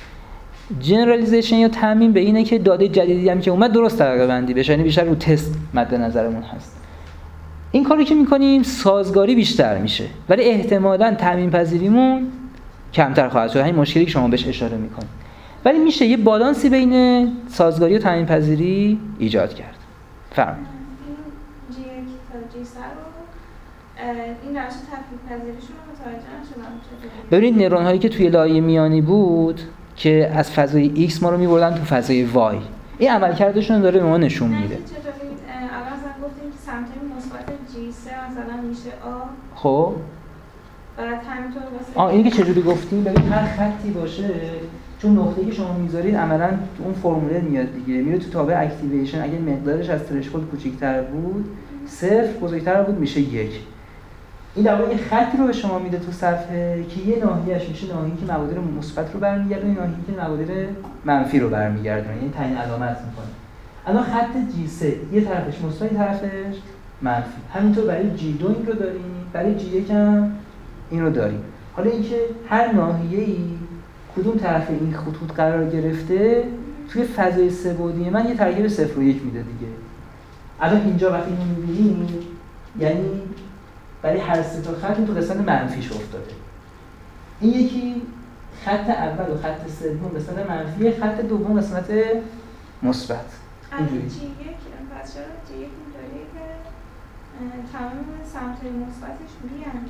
جنرالیزیشن یا تعمیم به اینه که داده جدیدی هم که اومد درست طبقه‌بندی بشه، یعنی بیشتر رو تست مد نظرمون هست. این کاری که میکنیم سازگاری بیشتر میشه، ولی احتمالاً تعمیم پذیریمون کمتر خواهد شد. همین مشکلی که شما بهش اشاره میکنید. ولی میشه یه بالانسی بین سازگاری و تعمیم پذیری ایجاد کرد. فرمایید. این جی یک تا جی سه رو این روش تفکیک پذیریشون رو متوجه نشدم. ببینید نورون هایی که توی لایه میانی بود که از فضای X ما رو میبردن تو فضای Y، این عملکردشون داره به ما نشون میده. چطوری الان مثلا گفتیم که سمت مثبت جی سه مثلا میشه آ. خب بعد همینطور واسه آ اینی که چجوری گفتیم، ببین هر خطی باشه چون نقطه‌ای که شما میذارید عملاً تو اون فرموله میاد دیگه، میره تو تابع اکتیویشن. اگه مقدارش از ترشولد کوچیک‌تر بود صفر، بزرگتر بود میشه یک. این در واقع یه خطی رو به شما میده تو صفحه که یه ناحیه‌اش میشه ناحیه‌ای که مبادیر مثبت رو برمیگردونه، ناحیه‌ای که مبادیر منفی رو برمیگردونه، یعنی تعیین علامت میکنه. الان خط جی سه یه طرفش مثبت، یه طرفش منفی. همینطور برای جی دو این رو داریم، برای جی یک هم این رو داریم. حالا اینکه هر ناحیه‌ای کدوم طرف این خطوط قرار گرفته توی فضای سه بعدی من یه ترکیب صفر و یک میده دیگه. الان اینجا وقتی اینو می‌بینیم یعنی برای هر سه تا خط تو قسمت منفیش افتاده. این یکی خط اول و خط سوم قسمت منفی، خط دوم قسمت مثبت. اینجوری جی یک پس چرا جی یک اینطوریه که تمام سمت مثبتش بیان؟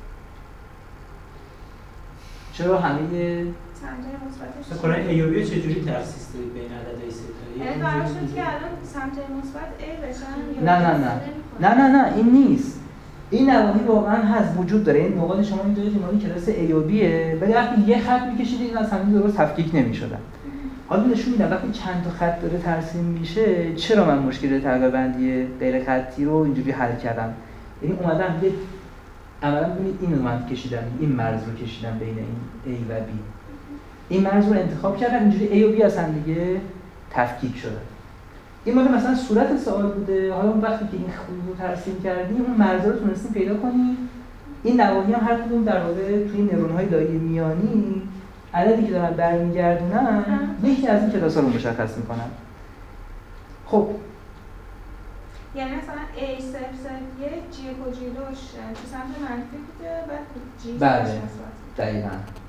چرا همه سمت مثبتش مثلا کلا ای و بی چجوری تخصیص دارید بین عددهای ستایی؟ یعنی قرار شد که الان سمت مثبت A بشن؟ نه نه نه نه نه نه این نیست. این نواحی واقعا هست، وجود داره. این نقاط شما می‌دونید مال کلاس A و B، ولی وقتی یه خط می‌کشید این از همین درست تفکیک نمی‌شدن. حالا نشون میدم وقتی چند تا خط داره ترسیم میشه چرا من مشکل طبقه بندی غیر خطی رو اینجوری حل کردم. یعنی اومدم یه عملا ببینید اینو من کشیدم، این مرز رو کشیدم بین این A و B. این مرز رو انتخاب کردم، اینجوری A و B از هم دیگه تفکیک شدن. این مال مثلا صورت سوال بوده. حالا اون وقتی که این خط رو ترسیم کردیم اون مرز رو تونستیم پیدا کنیم. این نواحی هم هر کدوم در واقع توی نورون‌های لایه میانی عددی که دارن برمیگردونن یکی از این کلاس‌ها رو مشخص میکنن. خب یعنی مثلا A صفر صفر یک جی و جی دوش تو سمت منفی بوده بعد جی بله دقیقاً.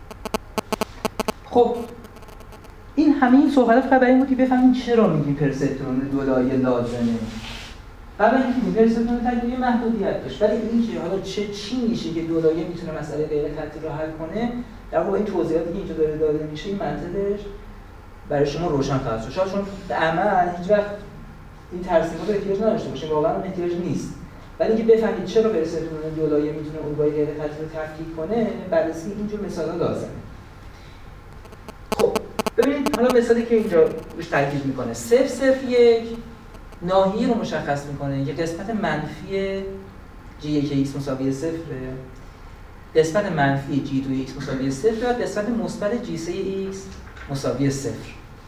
خب این همه این صحبت فقط برای این بود که بفهمیم چرا میگیم پرسپترون دو لایه لازمه. قبل اینکه میگیم پرسپترون تقریبا محدودیت داشت، ولی اینکه حالا چه چی میشه که دو لایه میتونه مسئله غیر خطی رو حل کنه در واقع این توضیحاتی که اینجا داره داده میشه این منطقش برای شما روشن خواهد شد. شاید چون به عمل هیچ وقت این ترسیمات رو احتیاج نداشته باشیم، واقعا اون احتیاج نیست. ولی اینکه بفهمید چرا پرسپترون دو لایه میتونه الگوهای غیر خطی رو تفکیک کنه، بررسی اینجور مثالا لازمه. خب ببینید حالا مثالی که اینجا روش تاکید میکنه صفر صفر یک ناحیه رو مشخص میکنه که قسمت منفی جی یک ایکس مساوی صفره، قسمت منفی جی دو ایکس مساوی صفر و قسمت مثبت جی سه ایکس مساوی صفر.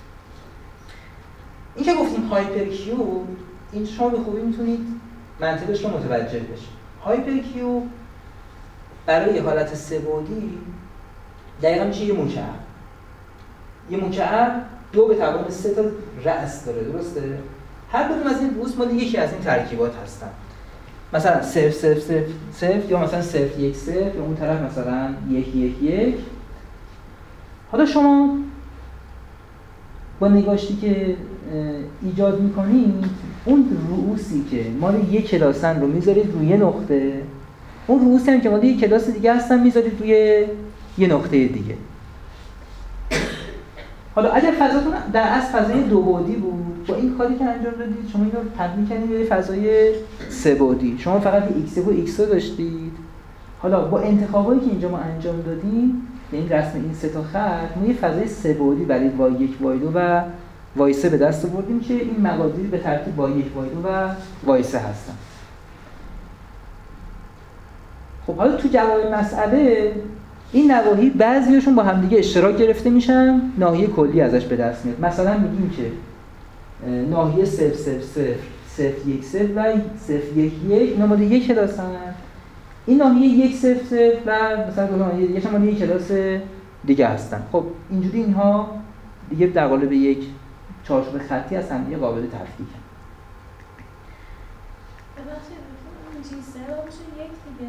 این که گفتیم هایپر کیوب، این شما به خوبی میتونید منطقش رو متوجه بشید. هایپر کیوب برای حالت سه بعدی دقیقاً میشه یه مکعب. یه مکعب دو به توان سه تا رأس داره، درسته؟ هر کدوم از این رؤوس مال یکی از این ترکیبات هستن. مثلا صفر صفر صفر صفر یا مثلا صفر یک صفر یا اون طرف مثلا یک یک یک. حالا شما با نگاشتی که ایجاد میکنید اون رؤوسی که مال یک کلاسن رو میذارید روی یه نقطه، اون رؤوسی هم که مال یک کلاس دیگه هستن میذارید روی یه نقطه دیگه. حالا اگر فضاتون در اصل فضای دو بعدی بود، با این کاری که انجام دادید شما اینو تبدیل کردید به فضای سه بعدی. شما فقط ایکس و ایکس داشتید. حالا با انتخابایی که اینجا ما انجام دادیم، یعنی رسم این سه تا خط، ما یه فضای سه بعدی برای وای یک وای دو و وای سه به دست آوردیم که این مقادیر به ترتیب وای یک وای دو و وای سه هستن. خب حالا تو جواب مسئله این نواحی بعضیاشون با همدیگه اشتراک گرفته میشن، ناحیه کلی ازش به دست میاد. مثلا میگیم که ناحیه صفر صفر صفر صفر یک صفر و صفر یک یک اینا مال یک کلاس هستن. این ناحیه یک صفر صفر و مثلا ناحیه دیگه مال یک کلاس دیگه هستن. خب اینجوری اینها دیگه در قالب یک چارچوب خطی هستن، دیگه قابل تفکیک. ببخشید اون چیز سه باشه یک دیگه.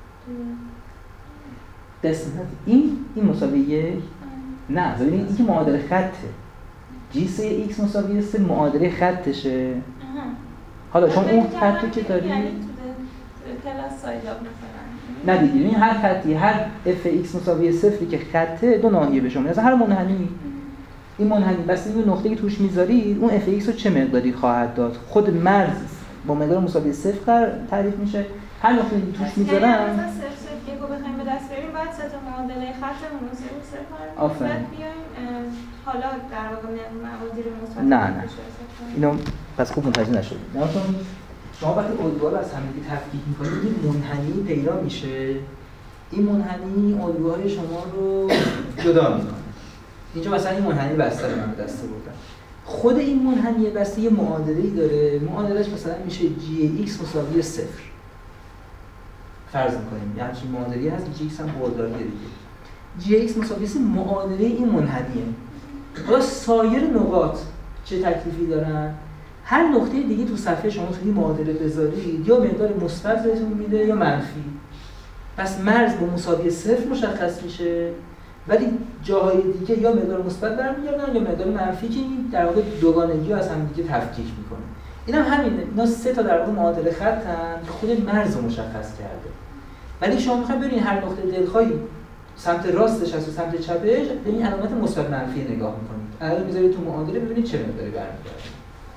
قسمت این این مساوی یک نه ببینید این که معادل خطه جی سه ایکس مساوی سه معادله خطشه. حالا چون اون خطی که داری یعنی تو کلاس سایلاب مثلا نه دیگه این هر خطی هر اف ایکس مساوی صفری که خطه دو ناحیه به شما مثلا هر منحنی این منحنی بس این نقطه‌ای که توش میذارید اون اف ایکس رو چه مقداری خواهد داد. خود مرز با مقدار مساوی صفر تعریف میشه. هر نقطه‌ای که توش میذارن یکو بخوایم به دست بیاریم بعد سه تا معادله خطمون رو صفر کنیم بعد بیایم حالا در واقع موازی مثبت نه نه اینو پس خوب متوجه نشدید. نگاه شما وقتی الگوها رو از هم دیگه تفکیک می‌کنید این منحنی پیدا میشه. این منحنی الگوهای شما رو جدا می‌کنه. اینجا مثلا این منحنی بسته رو من به دست آوردم. خود این منحنی بسته یه معادله‌ای داره. معادله‌اش مثلا میشه جی ایکس مساوی صفر. فرض می‌کنیم یعنی چی معادله‌ای هست جی ایکس هم بارداریه دیگه. جی ایکس مساوی صفر معادله این منحنیه. حالا سایر نقاط چه تکلیفی دارن؟ هر نقطه دیگه تو صفحه شما توی معادله بذارید یا مقدار مثبت بهتون میده یا منفی. پس مرز با مساوی صفر مشخص میشه ولی جاهای دیگه یا مقدار مثبت برمیگردن یا مقدار منفی که در واقع دوگانگی رو از هم دیگه تفکیک میکنه. این هم همینه. اینا سه تا در واقع معادله خطن که خود مرز رو مشخص کرده. ولی شما میخواید ببینید هر نقطه دلخواهی سمت راستش از سمت چپش به این علامت مثبت منفی نگاه میکنید. الان میذارید تو معادله ببینید چه مقداری برمیگرده.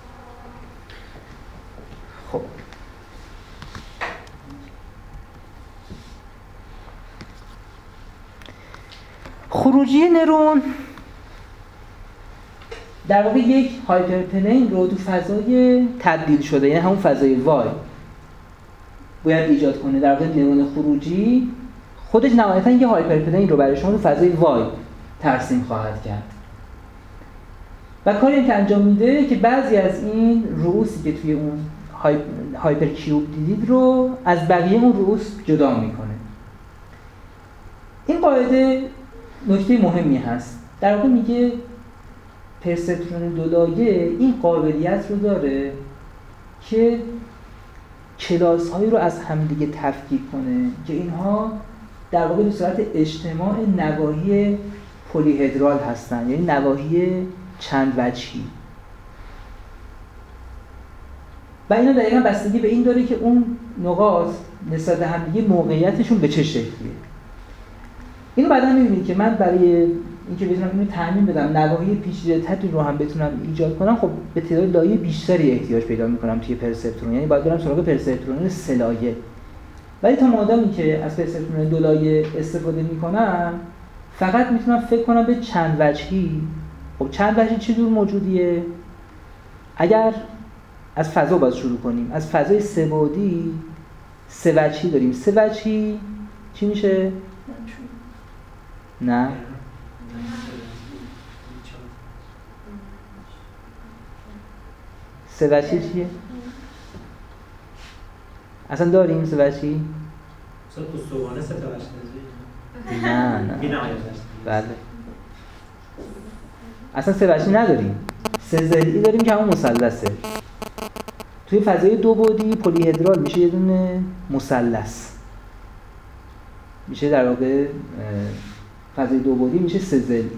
خب خروجی نرون در واقع یک هایپرپلین رو تو فضای تبدیل شده، یعنی همون فضای وای باید ایجاد کنه. در واقع نمونه خروجی خودش نهایتاً یه هایپرپلین رو برای شما تو فضای وای ترسیم خواهد کرد. و کاری که انجام میده که بعضی از این رؤوسی که توی اون هایپر کیوب دیدید رو از بقیه اون رؤوس جدا میکنه. این قاعده نکته مهمی هست. در واقع میگه پرسپترون دولایه این قابلیت رو داره که کلاس هایی رو از همدیگه تفکیک کنه که اینها در واقع به صورت اجتماع نواحی پلیهدرال هستن، یعنی نواحی چند وجهی. و اینا دقیقاً بستگی به این داره که اون نقاط نسبت به همدیگه موقعیتشون به چه شکلیه. اینو بعدا می‌بینید که من برای اینکه بتونم اینو تعمین بدم نواحی پیچیده‌تری رو هم بتونم ایجاد کنم، خب به تعداد لایه بیشتری احتیاج پیدا می‌کنم توی پرسپترون، یعنی باید برم سراغ پرسپترون سه لایه. ولی تا مادامی که از پرسپترون دو لایه استفاده می‌کنم، فقط میتونم فکر کنم به چند وجهی. خب چند وجهی چه جور موجودیه؟ اگر از فضا باز شروع کنیم، از فضای سه بعدی سه وجهی داریم. سه وجهی چی میشه؟ نه. سه وجهی چیه؟ اصلا داریم سه وجهی؟ مثلا استوانه سه تا وجه نه نه. بی نهایت. بله. اصلا سه وجهی نداریم. سه ضلعی داریم که همون مثلثه. توی فضای دو بعدی پلیهدرال میشه یه دونه مثلث. میشه در واقع فضای دو بعدی میشه سه ضلعی.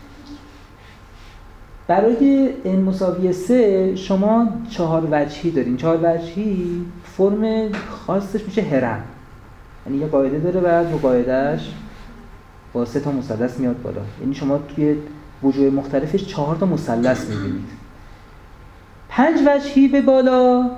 برای n مساوی سه شما چهار وجهی دارین. چهار وجهی فرم خاصش میشه هرم. یعنی یه قاعده داره و دو قاعده‌اش با سه تا مثلث میاد بالا. یعنی شما توی وجوه مختلفش چهار تا مثلث می‌بینید. پنج وجهی به بالا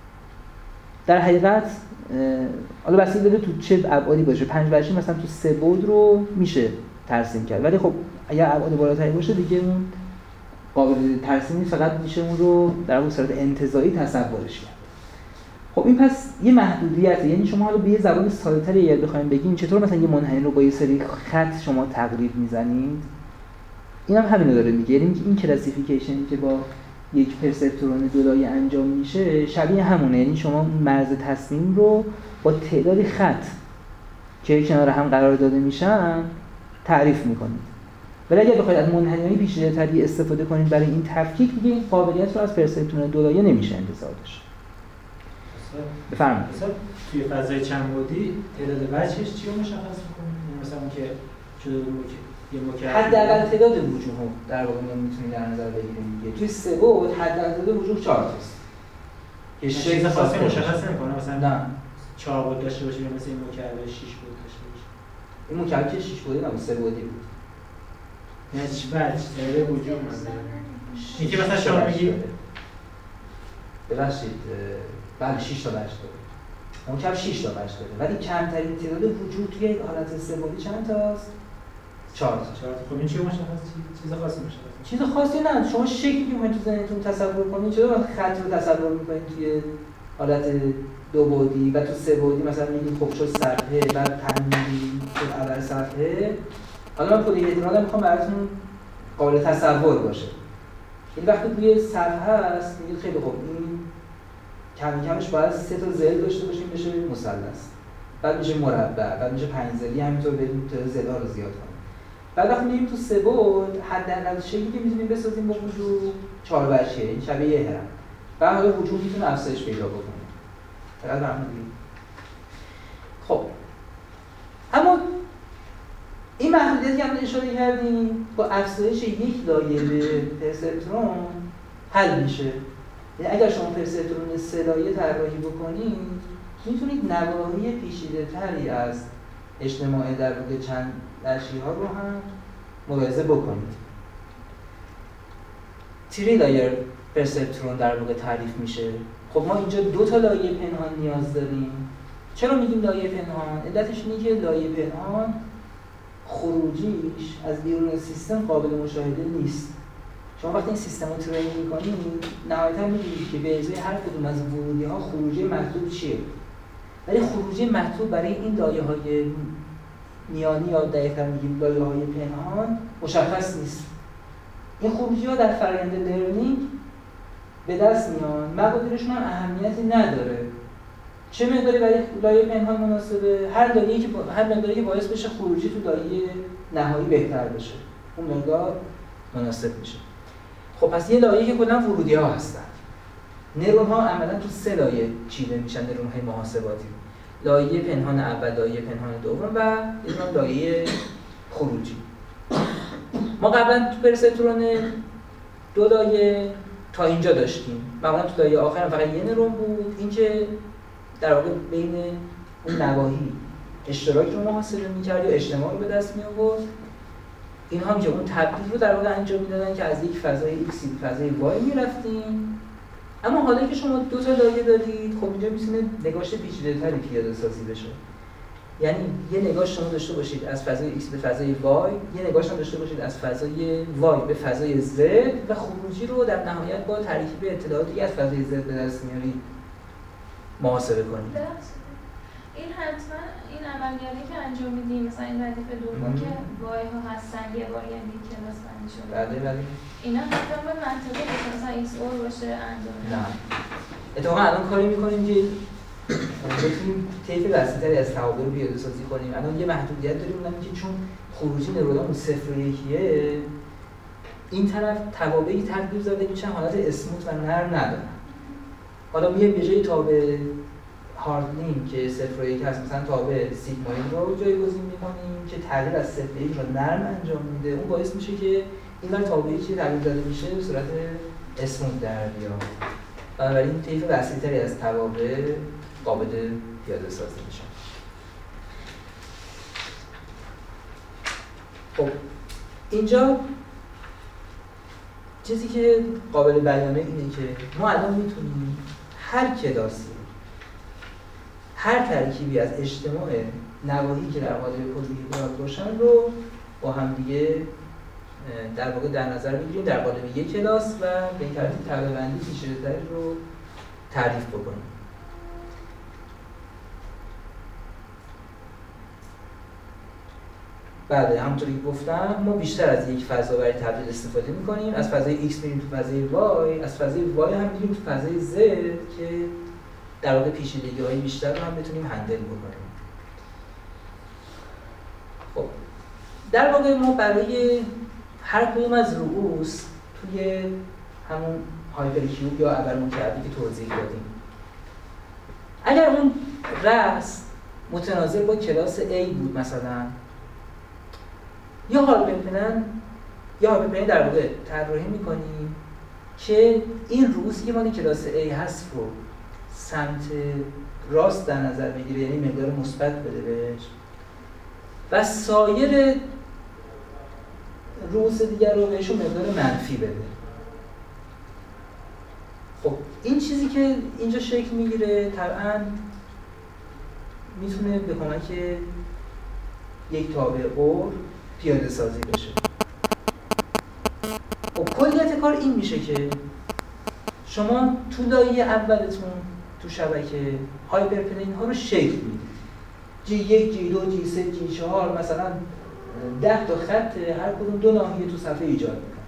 در حقیقت حالا بستگی داره تو چه ابعادی باشه. پنج وجهی مثلا تو سه بعد رو میشه ترسیم کرد، ولی خب اگر ابعاد بالاتری باشه دیگه اون قابل ترسیم نیست، فقط میشه اون رو در واقع صورت انتزاعی تصورش کرد. خب این پس یه محدودیته. یعنی شما حالا به یه زبان ساده‌تری اگه بخوایم بگیم چطور مثلا یه منحنی رو با یه سری خط شما تقریب میزنید، این هم همین رو داره میگه. یعنی این کلاسیفیکیشنی که با یک پرسپترون دولایه انجام میشه شبیه همونه. یعنی شما مرز تصمیم رو با تعدادی خط که کنار هم قرار داده میشن تعریف میکنید. ولی اگر بخواید از منحنی‌های پیچیده‌تری استفاده کنید برای این تفکیک، دیگه این قابلیت رو از پرسپترون دولایه نمیشه انتظار داشت. بفرمایید. مثلا توی فضای چند بعدی تعداد وجهش چی رو مشخص می‌کنه؟ مثلا اون که شده بود که یه مکعب حداقل تعداد وجوه در واقع میتونید در نظر بگیریم دیگه. توی سه بعد حداقل تعداد وجوه چهار تاست. که چیز خاصی مشخص نمی‌کنه. مثلا نه چهار بعد داشته باشه یا مثلا این مکعب شش بعد داشته باشه. این مکعب که شش بعدی نبود، سه بعدی بود. یعنی چه وجه تعداد وجوه مثلا اینکه مثلا شما میگید ببخشید بله شش تا وجه داره. مکعب شش تا وجه داره، ولی کمترین تعداد وجود توی حالت سه بعدی چند تاست؟ چهار تا. چهار تا. خب این چی مشخص چیز خاصی مشخص چیز خاصی نه. شما شکلی که می‌خواید تو ذهنتون تصور کنید، چرا خط رو تصور می‌کنید توی حالت دو بعدی و تو سه بعدی مثلا میگید خب شد صفحه، بعد تنویری شد اول صفحه. حالا من پلیهدرال می‌خوام براتون قابل تصور باشه. این وقتی توی صفحه است میگید خیلی خوب این کم کمش باید سه تا ضلع داشته باشیم بشه مثلث. بعد میشه مربع، بعد میشه پنج ضلعی، همینطور بریم تا ضلع‌ها رو زیاد کنیم. بعد وقتی میریم تو سه بعد حداقل شکلی که میتونیم بسازیم با وجود چهار وجهیه، این شبیه یه هرم. بعد حالا وجود میتونه افزایش پیدا بکنه. فقط برامون خب اما این محدودیتی که هم اشاره کردیم با افزایش یک لایه به پرسپترون حل میشه. یعنی اگر شما پرسپترون سه لایه طراحی بکنید میتونید نواحی پیچیده‌تری از اجتماع در واقع چند وجهی‌ها رو هم ملاحظه بکنید. تری لایر پرسپترون در واقع تعریف میشه. خب ما اینجا دو تا لایه پنهان نیاز داریم. چرا میگیم لایه پنهان؟ علتش اینه که لایه پنهان خروجیش از بیرون سیستم قابل مشاهده نیست. شما وقتی این سیستم رو ترین می‌کنید نهایتاً می‌بینید که به ازای هر کدوم از ورودی‌ها خروجی مطلوب چیه. ولی خروجی مطلوب برای این لایه‌های میانی یا دقیقاً میگیم لایه‌های پنهان مشخص نیست. این خروجی‌ها در فرآیند لرنینگ به دست میان، مقادیرشون هم اهمیتی نداره. چه مقداری برای لایه پنهان مناسبه؟ هر لایه‌ای که با... هر مقداری که باعث بشه خروجی تو لایه نهایی بهتر بشه، اون مقدار مناسب میشه. خب پس یه لایه‌ای که کلاً ورودی‌ها هستن. نرون‌ها عملاً تو سه لایه چیده میشن، نرون‌های محاسباتی. لایه پنهان اول، لایه پنهان دوم و یه لایه خروجی. ما قبلا تو پرسپترون دو لایه تا اینجا داشتیم. معمولا تو لایه آخر هم فقط یه نرون بود. این که در واقع بین اون نواحی اشتراک رو محاسبه می‌کرد یا اجتماع رو به دست می‌آورد. این هم که اون تبدیل رو در واقع انجام میدادن که از یک فضای ایکس به فضای وای میرفتیم. اما حالا که شما دو تا لایه دارید، خب اینجا میتونه نگاش پیچیده‌تری پیاده سازی بشه. یعنی یه نگاش شما داشته باشید از فضای ایکس به فضای وای، یه نگاش هم داشته باشید از فضای وای به فضای زد و خروجی رو در نهایت با ترکیب اطلاعاتی از فضای زد به دست میارید محاسبه کنید. این حتما این عملیاتی که انجام میدیم، مثلا این ردیف دوم که وای ها هستن یه بار یعنی کلاس بندی شده. بله بله. اینا حتما به منطقه مثلا ایکس اور باشه انجام. نه. اتفاقا الان کاری میکنیم که بتونیم طیف وسیع‌تری از توابع رو پیاده سازی کنیم. الان یه محدودیت داریم، اونم که چون خروجی نرونامون صفر و یکیه، این طرف توابعی ترکیب زده میشن حالت اسموت و نرم ندارن. حالا میایم به جای تابع هاردلینگ که صفر و یک هست، مثلا تابع سیگمایل رو جایگزین می‌کنیم که تغییر از صفر و یک رو نرم انجام میده. اون باعث میشه که این ور تابعی که تغییر داده میشه به صورت اسموت در بیاد. بنابراین طیف وسیع‌تری از توابع قابل پیاده سازی میشن. خب اینجا چیزی که قابل بیانه اینه که ما الان میتونیم هر کلاسی، هر ترکیبی از اجتماع نواحی که در قالب کلی عبارت باشن رو با هم دیگه در واقع در نظر بگیریم در قالب یک کلاس و به این ترتیب طبقه‌بندی پیچیده‌تری رو تعریف بکنیم. بله، همونطوری که گفتم ما بیشتر از یک فضا برای تبدیل استفاده می‌کنیم. از فضای x میریم تو فضای y، از فضای y هم میریم تو فضای z که در واقع پیچیدگی‌های بیشتر رو هم بتونیم هندل بکنیم. خب در واقع ما برای هر کدوم از رؤوس توی همون هایپرکیوب یا ابرمکعبی که توضیح دادیم، اگر اون رأس متناظر با کلاس A بود مثلا، یا هایپرپلن یا هایپرپلن در واقع طراحی می‌کنیم که این رؤوسی که مال کلاس A هست رو سمت راست در نظر بگیره، یعنی مقدار مثبت بده بهش، و سایر رؤوس دیگر رو بهشون مقدار منفی بده. خب این چیزی که اینجا شکل میگیره طبعاً میتونه به کمک یک تابع اور پیاده سازی بشه. خب کلیت کار این میشه که شما تو لایه اولتون تو شبکه هایپرپلین ها رو شکل میدید. جی یک، جی دو، جی سه، جی چهار، مثلا ده تا خط هر کدوم دو ناحیه تو صفحه ایجاد میکنن.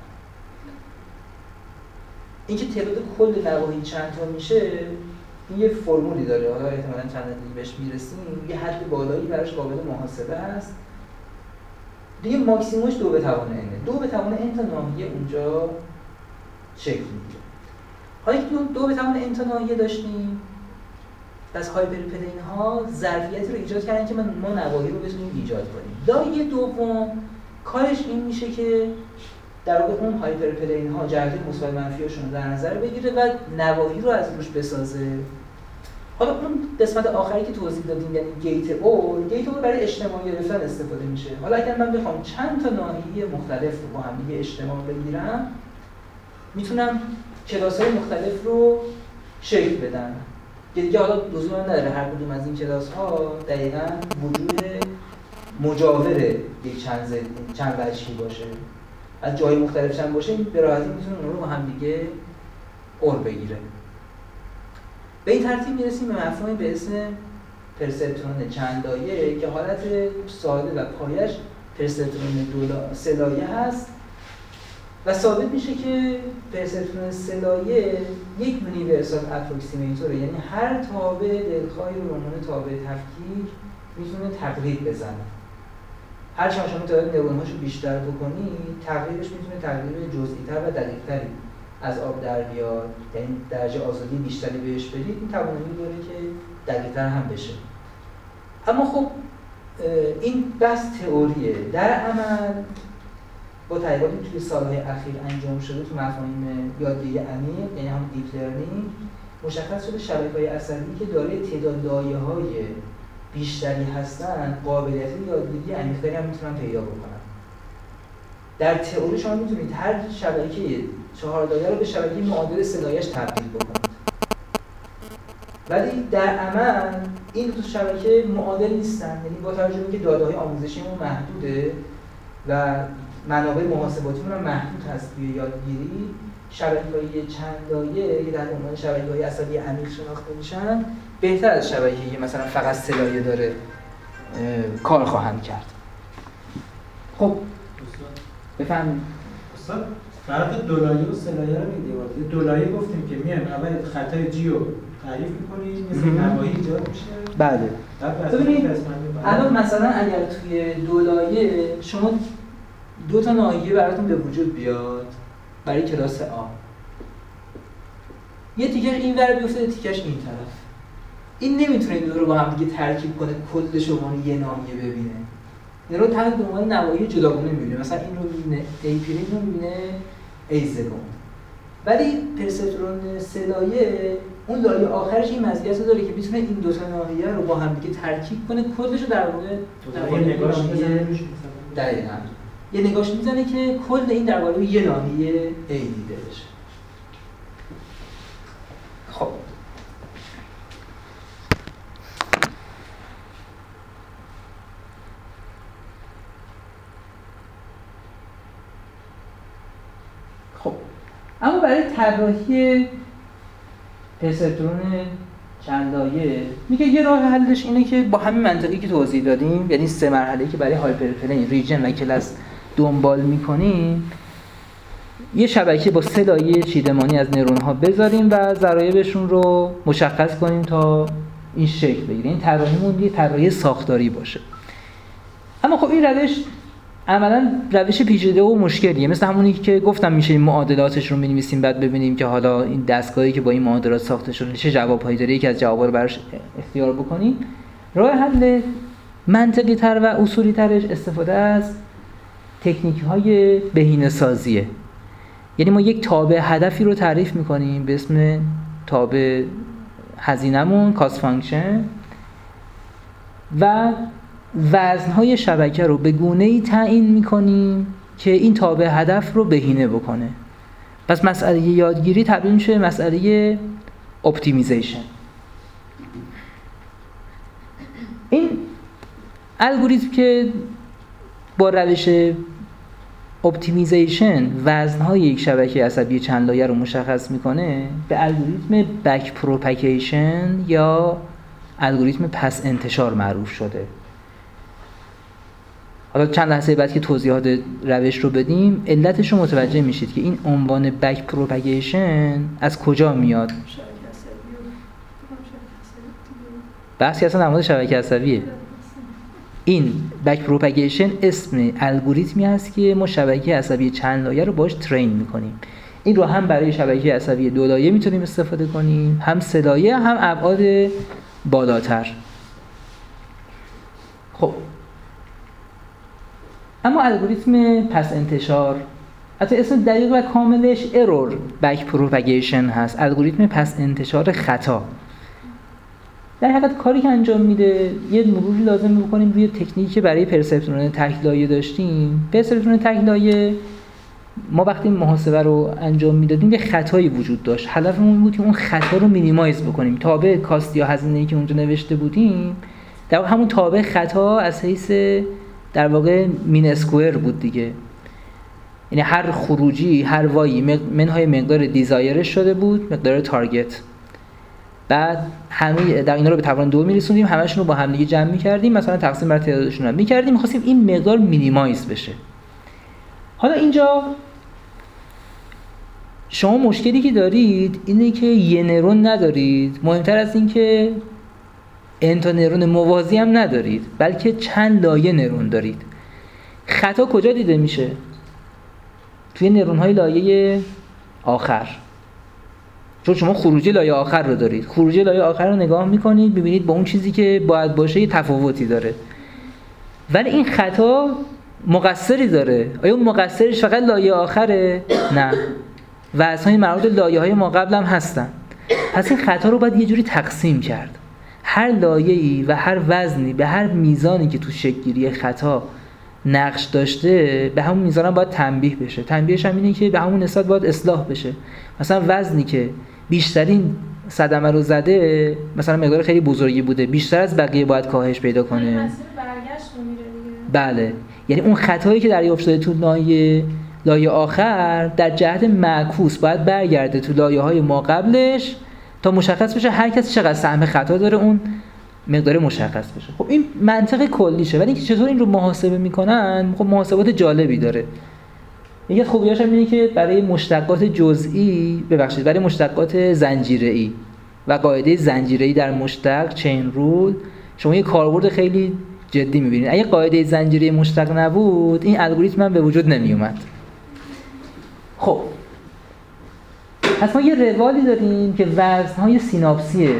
اینکه تعداد کل نواحی چند تا میشه این یه فرمولی داره، حالا احتمالاً چند دقیقه بهش میرسیم. یه حد بالایی براش قابل محاسبه است. دیگه ماکسیمومش دو به توان n، دو به توان n تا ناحیه اونجا شکل میگیره. حالا که دو به توان n تا ناحیه داشتیم، پس هایپرپلین ها ظرفیتی رو ایجاد کردن که ما نواحی رو بتونیم ایجاد کنیم. لایه دوم کارش این میشه که در واقع اون هایپرپلین ها جهت مثبت منفی‌هاشون رو در نظر بگیره و نواحی رو از روش بسازه. حالا اون قسمت آخری که توضیح دادیم یعنی گیت اور، گیت اور برای اجتماع گرفتن استفاده میشه. حالا اگر من بخوام چند تا ناحیه مختلف رو با هم دیگه اجتماع بگیرم، میتونم کلاس‌های مختلف رو شکل بدم. دیگه حالا لزوم نداره هر کدوم از این کلاس‌ها دقیقاً وجود مجاور یک چند زد چند وجهی باشه. از جای مختلفش هم باشه، این به راحتی میتونه اون رو با هم دیگه اور بگیره. به این ترتیب میرسیم به مفهومی به اسم پرسپترون چند لایه که حالت ساده و پایش پرسپترون دو سه لایه هست و ثابت میشه که پرسپترون سه لایه یک یونیورسال اپروکسیمیتوره، یعنی هر تابع دلخواهی رو به عنوان تابع تفکیک میتونه تقلید بزنه. هر چند شما تعداد نورون‌هاشو بیشتر بکنی، تقلیدش میتونه تقلید جزئی‌تر و دقیق‌تری از آب در بیاد، یعنی درجه آزادی بیشتری بهش بدید، این توانایی داره که دقیق‌تر هم بشه. اما خب این بس تئوریه. در عمل با تحقیقاتی که توی سالهای اخیر انجام شده تو مفاهیم یادگیری عمیق، یعنی هم دیپ لرنینگ، مشخص شده شبکه‌های عصبی که دارای تعداد لایه‌های بیشتری هستن، قابلیت یادگیری عمیق‌تری هم میتونن پیدا بکنن. در تئوری شما میتونید هر شبکه چهار لایه رو به شبکه معادل سه لایه‌اش تبدیل بکنید. ولی در عمل این دو شبکه معادل نیستن، یعنی با توجه به اینکه داده‌های آموزشیمون محدوده و منابع محاسباتیمون هم محدود هست توی یادگیری، شبکه‌های چند لایه که در عنوان شبکه‌های عصبی عمیق شناخته میشن، بهتر از شبکه‌ای که مثلا فقط سه لایه داره کار خواهند کرد. خب بفهمید استاد فرق دو لایه و سه لایه رو میگید. دو لایه گفتیم که میایم اول خطای جی رو تعریف می‌کنیم، مثل نواحی ایجاد میشه. بله. ببینید الان مثلا اگر توی دو لایه شما دو تا ناحیه براتون به وجود بیاد برای کلاس آ، یه تیکش این ور بیفته، یه تیکش این طرف، این نمیتونه این دو رو با هم دیگه ترکیب کنه کل شما رو یه ناحیه ببینه. این رو تحت به عنوان نواحی جداگانه میبینه. مثلا این رو میبینه ای پریم، رو میبینه ای زگون. ولی پرسپترون سه لایه اون لایه آخرش این مزیت رو داره که میتونه این دو تا ناحیه رو با هم دیگه ترکیب کنه، کلش رو در واقع یه نگاش میزنه. دقیقاً یه نگاش میزنه که کل این در واقع یه ناحیه ای دیده بشه. خب خب اما برای طراحی پرسپترون چند لایه میگه یه راه حلش اینه که با همین منطقی که توضیح دادیم، یعنی سه مرحله‌ای که برای هایپرپلین، ریجن و کلاس دنبال میکنیم، یه شبکه با سه لایه چیدمانی از نورون‌ها بذاریم و ضرایبشون رو مشخص کنیم تا این شکل بگیره. این طراحیمون یه طراحی ساختاری باشه. اما خب این روش عملاً روش پیچیده و مشکلیه، مثل همونی که گفتم میشه این معادلاتش رو می‌نویسیم بعد ببینیم که حالا این دستگاهی که با این معادلات ساخته شده چه جواب‌هایی داره، یکی از جوابا رو براش اختیار بکنیم. راه حل منطقی‌تر و اصولی‌ترش استفاده از تکنیک‌های بهینه‌سازیه. یعنی ما یک تابع هدفی رو تعریف می‌کنیم به اسم تابع هزینه‌مون کاست فانکشن و وزن‌های شبکه رو به گونه‌ای تعیین می‌کنیم که این تابع هدف رو بهینه بکنه. پس مسئله یادگیری تبدیل میشه به مسئله اپتیمیزیشن. این الگوریتم که با روش اپتیمیزیشن وزن‌های یک شبکه عصبی چند لایه رو مشخص می‌کنه، به الگوریتم بک پروپاگیشن یا الگوریتم پس انتشار معروف شده. حالا چند لحظه بعد که توضیحات روش رو بدیم علتش رو متوجه میشید که این عنوان بک پروپاگیشن از کجا میاد. بحثی اصلا در مورد شبکه عصبیه. این بک پروپاگیشن اسم الگوریتمی هست که ما شبکه عصبی چند لایه رو باش ترین میکنیم. این رو هم برای شبکه عصبی دو لایه میتونیم استفاده کنیم، هم سه لایه، هم ابعاد بالاتر. خب اما الگوریتم پس انتشار، حتی اسم دقیق و کاملش ارور بک پروپاگیشن هست، الگوریتم پس انتشار خطا. در حقیقت کاری که انجام میده یه مروری لازم بکنیم روی تکنیکی که برای پرسپترون تک لایه داشتیم. پرسپترون تک لایه ما وقتی محاسبه رو انجام میدادیم یه خطایی وجود داشت. هدفمون بود که اون خطا رو مینیمایز بکنیم. تابع کاست یا هزینه‌ای که اونجا نوشته بودیم در واقع همون تابع خطا از حیث در واقع مین اسکوئر بود دیگه. یعنی هر خروجی هر وایی منهای مقدار دیزایرش شده بود، مقدار تارگت. بعد همه در اینا رو به توان دو میرسوندیم، همشون رو با هم دیگه جمع می‌کردیم، مثلا تقسیم بر تعدادشون هم می‌کردیم، می‌خواستیم این مقدار مینیمایز بشه. حالا اینجا شما مشکلی که دارید اینه که یه نرون ندارید، مهمتر از این که n تا نرون موازی هم ندارید، بلکه چند لایه نرون دارید. خطا کجا دیده میشه؟ توی نرون‌های لایه آخر. چون شما خروجی لایه آخر رو دارید، خروجی لایه آخر رو نگاه میکنید ببینید با اون چیزی که باید باشه یه تفاوتی داره، ولی این خطا مقصری داره. آیا اون مقصرش فقط لایه آخره؟ نه، وزن‌های مربوط به لایه‌های ما قبل هم هستن. پس این خطا رو باید یه جوری تقسیم کرد. هر لایه‌ای و هر وزنی به هر میزانی که تو شکل‌گیری خطا نقش داشته به همون میزان هم باید تنبیه بشه. تنبیهش هم اینه که به همون نسبت باید اصلاح بشه. مثلا وزنی که بیشترین صدمه رو زده، مثلا مقدار خیلی بزرگی بوده، بیشتر از بقیه باید کاهش پیدا کنه. مسیر برگشت رو میره دیگه. بله، یعنی اون خطایی که دریافت شده تو لایه لایه آخر در جهت معکوس باید برگرده تو لایه‌های ما قبلش تا مشخص بشه هر کس چقدر سهم خطا داره، اون مقدار مشخص بشه. خب این منطق کلیشه، ولی اینکه چطور این رو محاسبه میکنن، خب محاسبات جالبی داره. یکی از خوبیاش هم اینه که برای مشتقات جزئی، ببخشید برای مشتقات زنجیره‌ای و قاعده زنجیره‌ای در مشتق چین رول شما یه کاربرد خیلی جدی می‌بینید. اگه قاعده زنجیره مشتق نبود این الگوریتم هم به وجود نمی‌اومد. خب پس ما یه روالی داریم که وزن‌های سیناپسی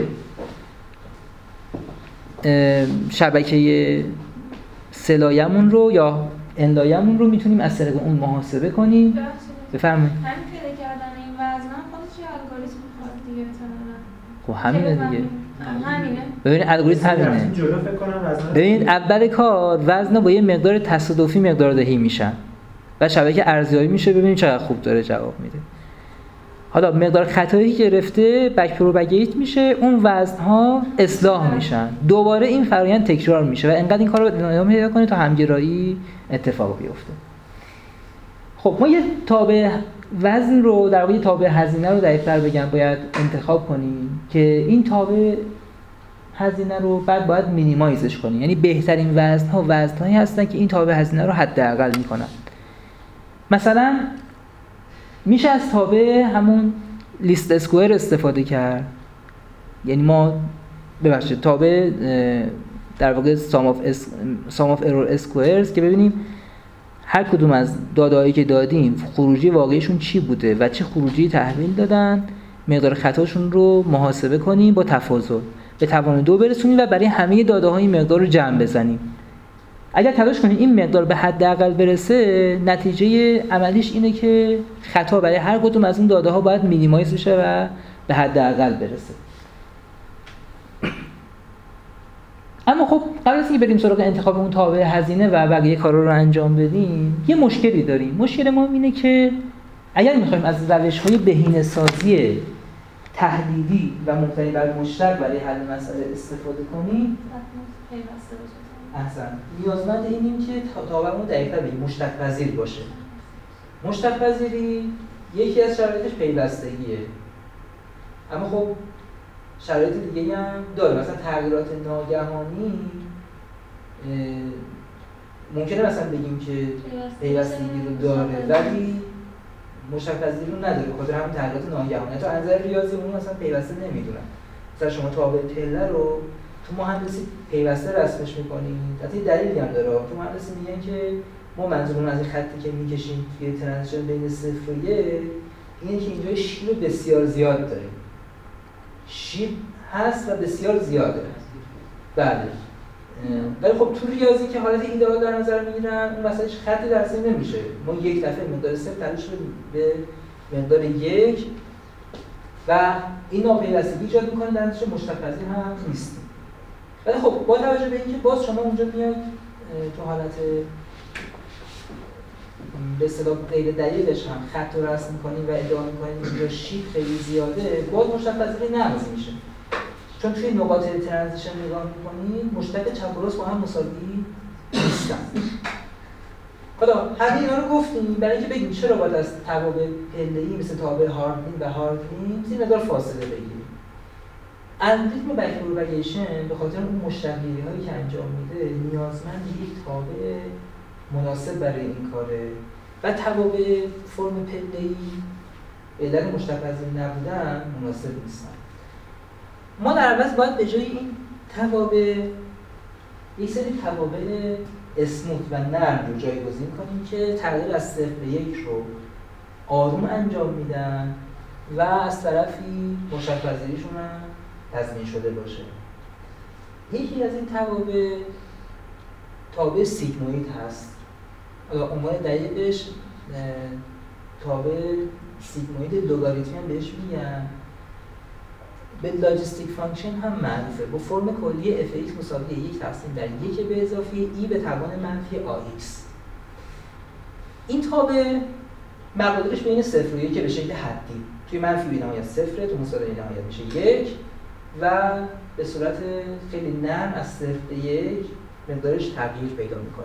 شبکه سه لایه‌مون رو یا ان لایه‌مون رو میتونیم از طریق اون محاسبه کنیم. بفرمایید. همین پیدا کردن این وزن‌ها خودش یه الگوریتم می‌خواد دیگه احتمالاً. خب همینه دیگه. همینه. ببینید الگوریتم همینه. جلو فکر کنم وزن. ببینید اول کار وزن با یه مقدار تصادفی مقدار دهی میشن و شبکه ارزیابی میشه، ببینید چقدر خوب داره جواب میده. حالا مقدار خطایی گرفته بک پروپاگیت میشه، اون وزن‌ها اصلاح میشن، دوباره این فرآیند تکرار میشه و انقدر این کارو ادامه پیدا کنه تا همگرایی اتفاق بیفته. خب ما یه تابع وزن رو در واقع تابع هزینه رو دقیق‌تر بگم باید انتخاب کنیم که این تابع هزینه رو بعد باید مینیمایزش کنیم، یعنی بهترین وزن‌ها وزن‌هایی هستن که این تابع هزینه رو حداقل میکنن. مثلا میشه از تابع همون لیست اسکوئر استفاده کرد، یعنی ما ببخشید تابع در واقع سام آف اس سام آف ارور اسکوئرز که ببینیم هر کدوم از داده‌هایی که دادیم خروجی واقعیشون چی بوده و چه خروجی تحویل دادن، مقدار خطاشون رو محاسبه کنیم با تفاضل به توان دو برسونیم و برای همه داده‌های این مقدار رو جمع بزنیم. اگر تلاش کنیم این مقدار به حداقل برسه، نتیجه عملیش اینه که خطا برای هر کدوم از اون داده ها باید مینیمایز بشه و به حداقل برسه. اما خب قبل از اینکه بریم سراغ انتخاب اون تابع هزینه و بقیه کارا رو انجام بدیم، یه مشکلی داریم. مشکل ما اینه که اگر می‌خوایم از روش‌های بهینه‌سازی تحلیلی و مبتنی بر مشترک برای حل مسئله استفاده کنیم، احسن نیازمند اینیم که تابعمون دقیق‌تر بگیم مشتق پذیر باشه. مشتق پذیری یکی از شرایطش پیوستگیه، اما خب شرایط دیگه هم داره. مثلا تغییرات ناگهانی ممکنه مثلا بگیم که پیوستگی رو داره ولی مشتق پذیری رو نداره، بخاطر همین تغییرات ناگهانی. تا از نظر ریاضی اون مثلا پیوسته نمیدونن. مثلا شما تابع پله رو تو مهندسی پیوسته رسمش می‌کنید، حتی دلیلی هم داره. تو مهندسی میگن که ما منظورمون از این خطی که می‌کشیم توی ترانزیشن بین صفر و یک اینه که اینجا شیب بسیار زیاد داریم. شیب هست و بسیار زیاده. بله. ولی خب تو ریاضی که حالت ایدئال در نظر میگیرن اون وسطش خطی درسی نمیشه. ما یک دفعه مقدار صفر تبدیل شده به مقدار یک و این ناپیوستگی ایجاد می‌کنه، در نتیجه مشتق پذیر هم نیست. ولی خب با توجه به اینکه باز شما اونجا میاد تو حالت به اصطلاح غیر دلیلش هم خط رو رسم می‌کنید و ادعا می‌کنید اینجا شیب خیلی زیاده، باز مشتق پذیری نقض میشه. چون توی نقاط ترانزیشن نگاه می‌کنید مشتق چپ و راست با هم مساوی نیستن. حالا همه اینا رو گفتیم برای اینکه بگیم چرا باید از توابع پله‌ای مثل توابع هاردلین و هاردلین یه مقدار فاصله بگیریم. الگوریتم بک‌پروپاگیشن به خاطر اون مشتق‌گیری‌هایی که انجام میده نیازمند یک تابع مناسب برای این کاره و توابع فرم پله‌ای به علت مشتق‌پذیر نبودن مناسب نیستن. ما در عوض باید به جای این توابع یک سری توابع اسموت و نرم رو جایگزین کنیم که تغییر از صفر به یک رو آروم انجام میدن و از طرفی مشتق‌پذیریشون هم تضمین شده باشه. یکی از این توابع تابع سیگموید هست. حالا عنوان دقیقش تابع سیگموید لوگاریتمی هم بهش میگن. به لاجستیک فانکشن هم معروفه. با فرم کلی اف ایکس مساوی یک تقسیم در یک به اضافه ای به توان منفی آ ایکس. این تابع مقادیرش بین صفر و یک به شکل حدی. توی منفی بی‌نهایت صفر، تو مساوی بی‌نهایت میشه یک و به صورت خیلی نرم از صفر به یک مقدارش تغییر پیدا میکنه.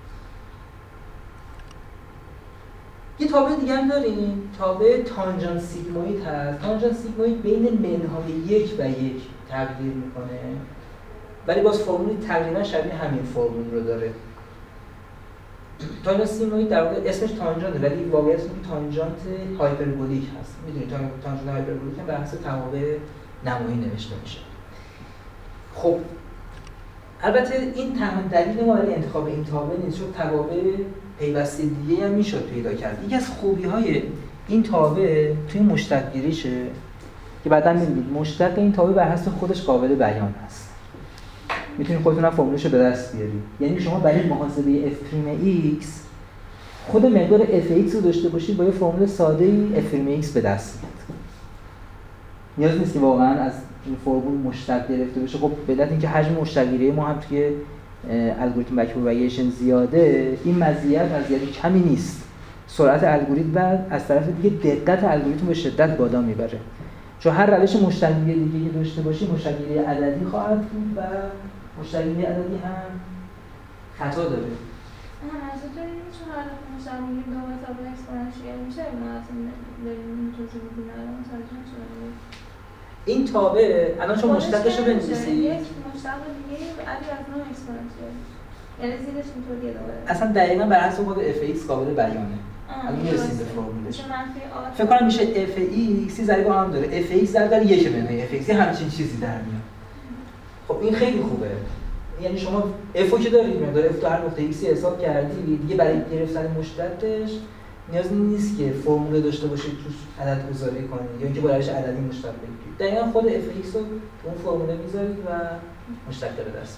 یه تابع دیگه هم داریم، تابع تانژانت سیگموید هست. تانژانت سیگموید بین منهای یک و یک تغییر میکنه ولی باز فرمولی تقریبا شبیه همین فرمول رو داره. تانژانت سیگموید در واقع اسمش تانژانته ولی واقعا اسمش تانژانت هایپربولیک هست. میدونید تانژانت هایپربولیک هم بر حسب توابع نمایی نوشته میشه. خب البته این تنها دلیل ما برای انتخاب این تابع نیست، چون توابع پیوسته دیگه هم میشد پیدا کرد. یکی از خوبی‌های این تابع توی مشتق‌گیریشه که بعداً می‌بینید مشتق این تابع بر حسب خودش قابل بیان است. میتونید خودتون هم فرمولش رو به دست بیارید. یعنی شما برای محاسبه اف پریم x خود مقدار اف x رو داشته باشید با یه فرمول ساده‌ای اف پریم x به دست میاد. نیاز نیست که واقعاً از این فرمول مشتق گرفته بشه. خب به علت اینکه حجم مشتق‌گیری ما هم توی الگوریتم بک‌پروپاگیشن زیاده، این مزیت مزیت کمی نیست. سرعت الگوریتم و از طرف دیگه دقت الگوریتم به شدت بالا میبره. چون هر روش مشتق‌گیری دیگه که داشته باشی مشتق‌گیری عددی خواهد بود و مشتق‌گیری عددی هم خطا داره. آها منظورتون اینه چون هر مشتق‌گیری دو مرتبه اکسپوننشیال میشه ما اصلا داریم توضیح میدیم الان متوجه شدید. این تابع الان شما مشتقش رو بنویسید. یک مشتق دیگه عدد از نوع اکسپوننشیال. یعنی زیرش اینطوریه دوباره. اصلا دقیقاً بر حسب خود اف ایکس قابل بیانه. الان میرسیم به فرمولش. فکر کنم میشه اف ایکس ضریب هم داره. اف ایکس ضرب یک منهای اف ایکس همچین چیزی در میاد. خب این خیلی خوبه. یعنی شما اف که دارید مقدار اف تو هر نقطه ایکس حساب کردی دیگه برای گرفتن مشتقش نیاز نیست که فرمول داشته باشید توش عدد گذاری کنید یا اینکه با روش عددی مشتق بگیرید. دقیقاً خود اف ایکس رو اون فرمول میذارید و مشتق به دست.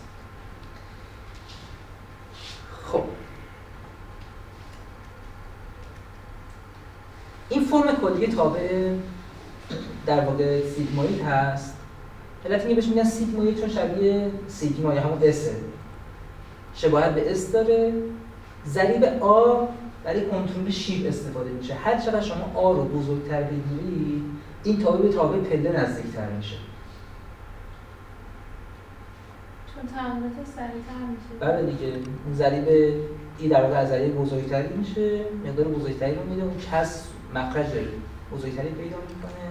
خب این فرم کلی تابع در واقع سیگموید هست. علت اینکه بهش میگن سیگموید چون شبیه سیگما یا همون اس شباهت به اس داره. ضریب آ برای کنترل شیب استفاده میشه. هر چقدر شما آ رو بزرگتر بگیرید این تابع به تابع پله نزدیکتر میشه. چون تقریباتش سریعتر میشه. بله دیگه ضریب ای در واقع از ضریب بزرگتری میشه، مقدار بزرگتری رو میده، اون کس مخرج بزرگتری پیدا میکنه.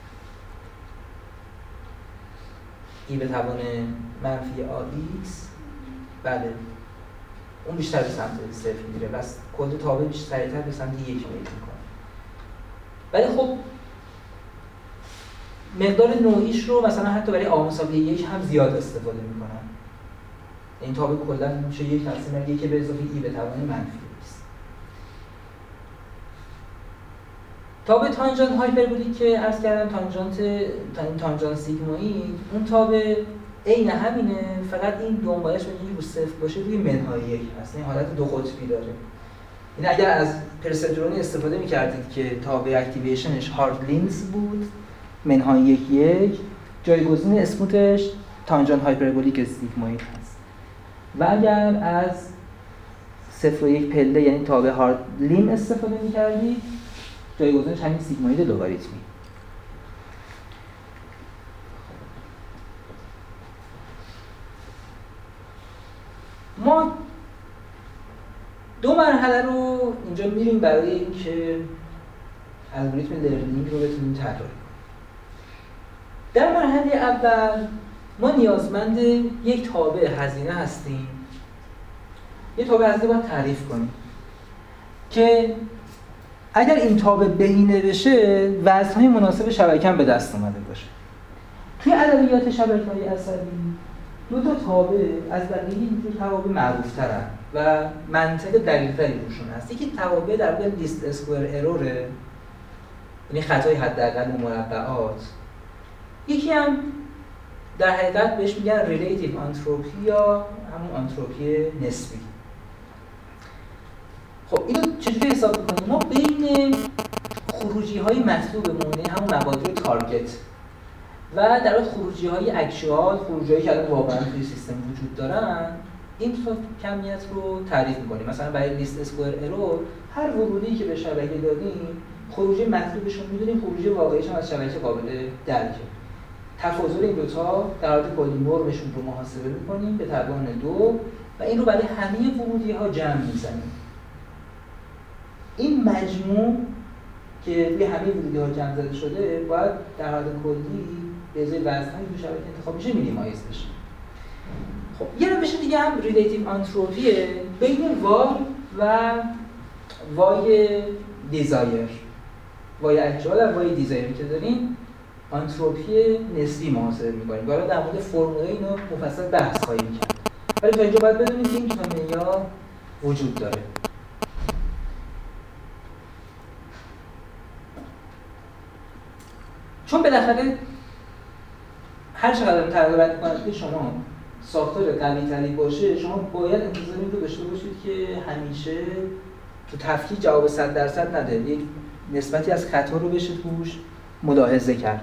ای به توان منفی آ ایکس بله اون بیشتر به سمت صفر میره بس کل تابع بیشتر سریعتر به سمت یک میل میکنه. ولی خب مقدار نوعیش رو مثلا حتی برای آ مساوی یک هم زیاد استفاده میکنن. این تابع کلا میشه یک تقسیم بر یک به اضافه ای به توان منفی ایکس. تابع تانژانت هایپربولیک که عرض کردم تانژانت تانژانت سیگموید اون تابع عین همینه، فقط این دنبالش به اینکه رو صفر باشه روی منهای یک هست. این حالت دو قطبی داره. این اگر از پرسپترونی استفاده می‌کردید که تابع اکتیویشنش هارد لینز بود منهای یک یک جایگزین اسموتش تانژانت هایپربولیک سیگموید هست. و اگر از صفر و یک پله یعنی تابع هارد لین استفاده می‌کردید جایگزینش همین سیگموید لوگاریتمی. ما دو مرحله رو اینجا میریم برای اینکه الگوریتم لرنینگ رو بتونیم طراحی کنیم. در مرحله اول ما نیازمند یک تابع هزینه هستیم. یک تابع هزینه باید تعریف کنیم که اگر این تابع بهینه بشه وزن‌های مناسب شبکه هم به دست اومده باشه. توی ادبیات شبکه‌های عصبی دو تا تابع از بقیه اینجور توابع معروف‌ترن و منطق دقیق‌تری روشون هست. یکی توابع در واقع لیست اسکوئر اروره، یعنی خطای حداقل مربعات. یکی هم در حقیقت بهش میگن ریلیتیو آنتروپی یا همون آنتروپی نسبی. خب اینو چجوری حساب می‌کنیم؟ ما بین خروجی‌های مطلوبمون، همون مبادی تارگت و در واقع خروجی‌های اکچوال، خروجی‌هایی که الان واقعا توی سیستم وجود دارن، این دو کمیت رو تعریف می‌کنیم. مثلا برای لیست اسکوئر ارور هر ورودی که به شبکه دادیم، خروجی مطلوبش رو می‌دونیم، خروجی واقعیش هم از شبکه قابل درکه. تفاضل این دو تا در حالت کلی نرمشون رو محاسبه می‌کنیم به توان دو و این رو برای همه ورودی‌ها جمع می‌زنیم. این مجموع که روی همه ورودی‌ها جمع زده شده باید در حالت کلی به ازای وزن‌هایی که شبکه انتخاب میشه مینیمایز بشه. خب یه روش دیگه هم ریلیتیو آنتروپیه بین وای و وای دیزایر. وای اکچوال و وای دیزایر که داریم آنتروپی نسبی محاسبه می‌کنیم. حالا در مورد فرمولای اینو مفصل بحث خواهیم کرد. ولی تا اینجا باید بدونید که این دو تا معیار وجود داره. چون بالاخره هر چقدر تغییر می‌کنید که شما ساختار قوی‌تری باشه، شما باید انتظار این رو داشته باشید که همیشه تو تفکیک جواب صد درصد نده. یک نسبتی از خطا رو بشه توش ملاحظه کرد.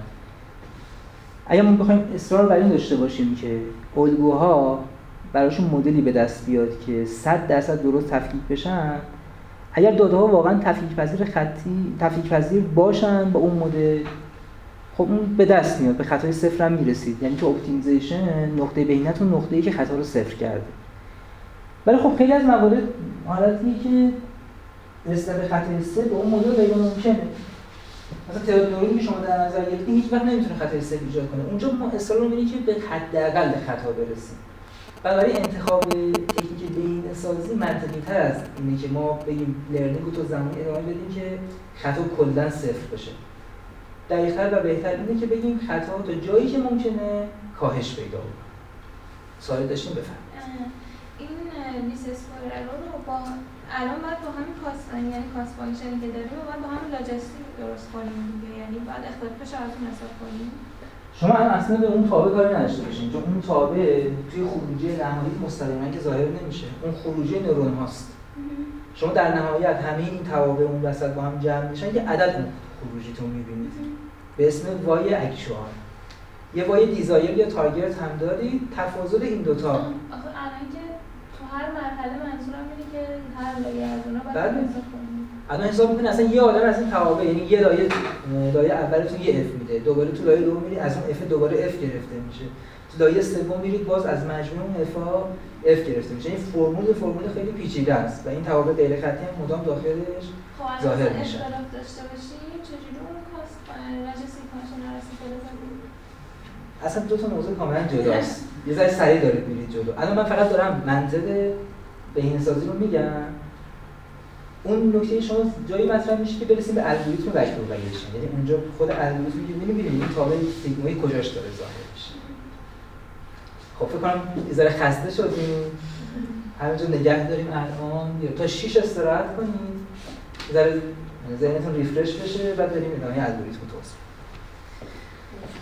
اگر ما بخوایم اصرار بر این داشته باشیم که الگوها براشون مدلی به دست بیاد که صد درصد درست تفکیک بشن، اگر داده‌ها واقعا تفکیک پذیر خطی تفکیک پذیر باشن با اون مدل، خب اون به دست میاد، به خطای صفر هم میرسید. یعنی تو اپتیمیزیشن نقطه بینتون نقطه‌ای که خطا رو صفر کرده. ولی خب خیلی از موارد حالتیه که رسیدن به خطای صفر به اون مدل غیر ممکنه. مثلا تعداد نورونی که شما در نظر گرفتین هیچ وقت نمیتونه خطای صفر ایجاد کنه. اونجا ما اصرار می‌کنیم که به حداقل خطا برسیم. برای انتخاب تکنیک بهینه‌سازی منطقی‌تر از اینه که ما بگیم لرنینگ رو تو زمانی ادامه بدیم که خطا کلاً صفر بشه. دقیق‌تر و بهتر اینه که بگیم خطا تا جایی که ممکنه کاهش پیدا کنه. سوال داشتیم بفرمایید. این لیست اسکوئر ارور رو با الان باید با همین کاست یعنی کاست فانکشنی که داریم باید با همین لاجستیک درست کنیم دیگه، یعنی بعد اختلافش رو ازون حساب کنیم. شما هم اصلا به اون تابع کاری نداشته باشین، چون اون تابع توی خروجی نهایی مستقیما که ظاهر نمیشه. اون خروجی نورون هاست. شما در نهایت همه این توابع اون وسط با هم جمع میشن یه عدد اون خروجیتون میبینید به اسم وای اکچوال. یه وای دیزایر یا تارگت هم دارید. تفاضل این دوتا آخه الان که تو هر مرحله منظورم اینه که هر لایه از اونها باید حساب کنیم. الان حساب می‌کنید اصلا یه آدم از این توابع، یعنی یه لایه لایه اولتون یه اف میده، دوباره تو لایه دوم میرید از اون اف دوباره اف گرفته میشه، تو لایه سوم میرید باز از مجموع اف ها اف گرفته میشه. این فرمول فرمول خیلی پیچیده است و این توابع غیر خطی هم مدام داخلش ظاهر میشه. خب اختلاف داشته باشیم چجوری اون کاست لاجستیک فانکشن رو استفاده کنیم؟ اصلا دو تا موضوع کاملا جداست. یه ذره سریع دارید میرید جلو. الان من فقط دارم منطق بهینه‌سازی رو میگم. اون نکته شما جایی مطرح میشه که برسیم به الگوریتم وکتوریزیشن، یعنی اونجا خود الگوریتمی که می‌بینیم ببینیم این تابع سیگمایی کجاش داره ظاهر میشه. خب فکر کنم یه ذره خسته شدیم. همینجا نگه داریم الان یا تا شش استراحت کنیم. یه ذره ذهنتون ریفرش بشه بعد بریم ادامه الگوریتم توضیح.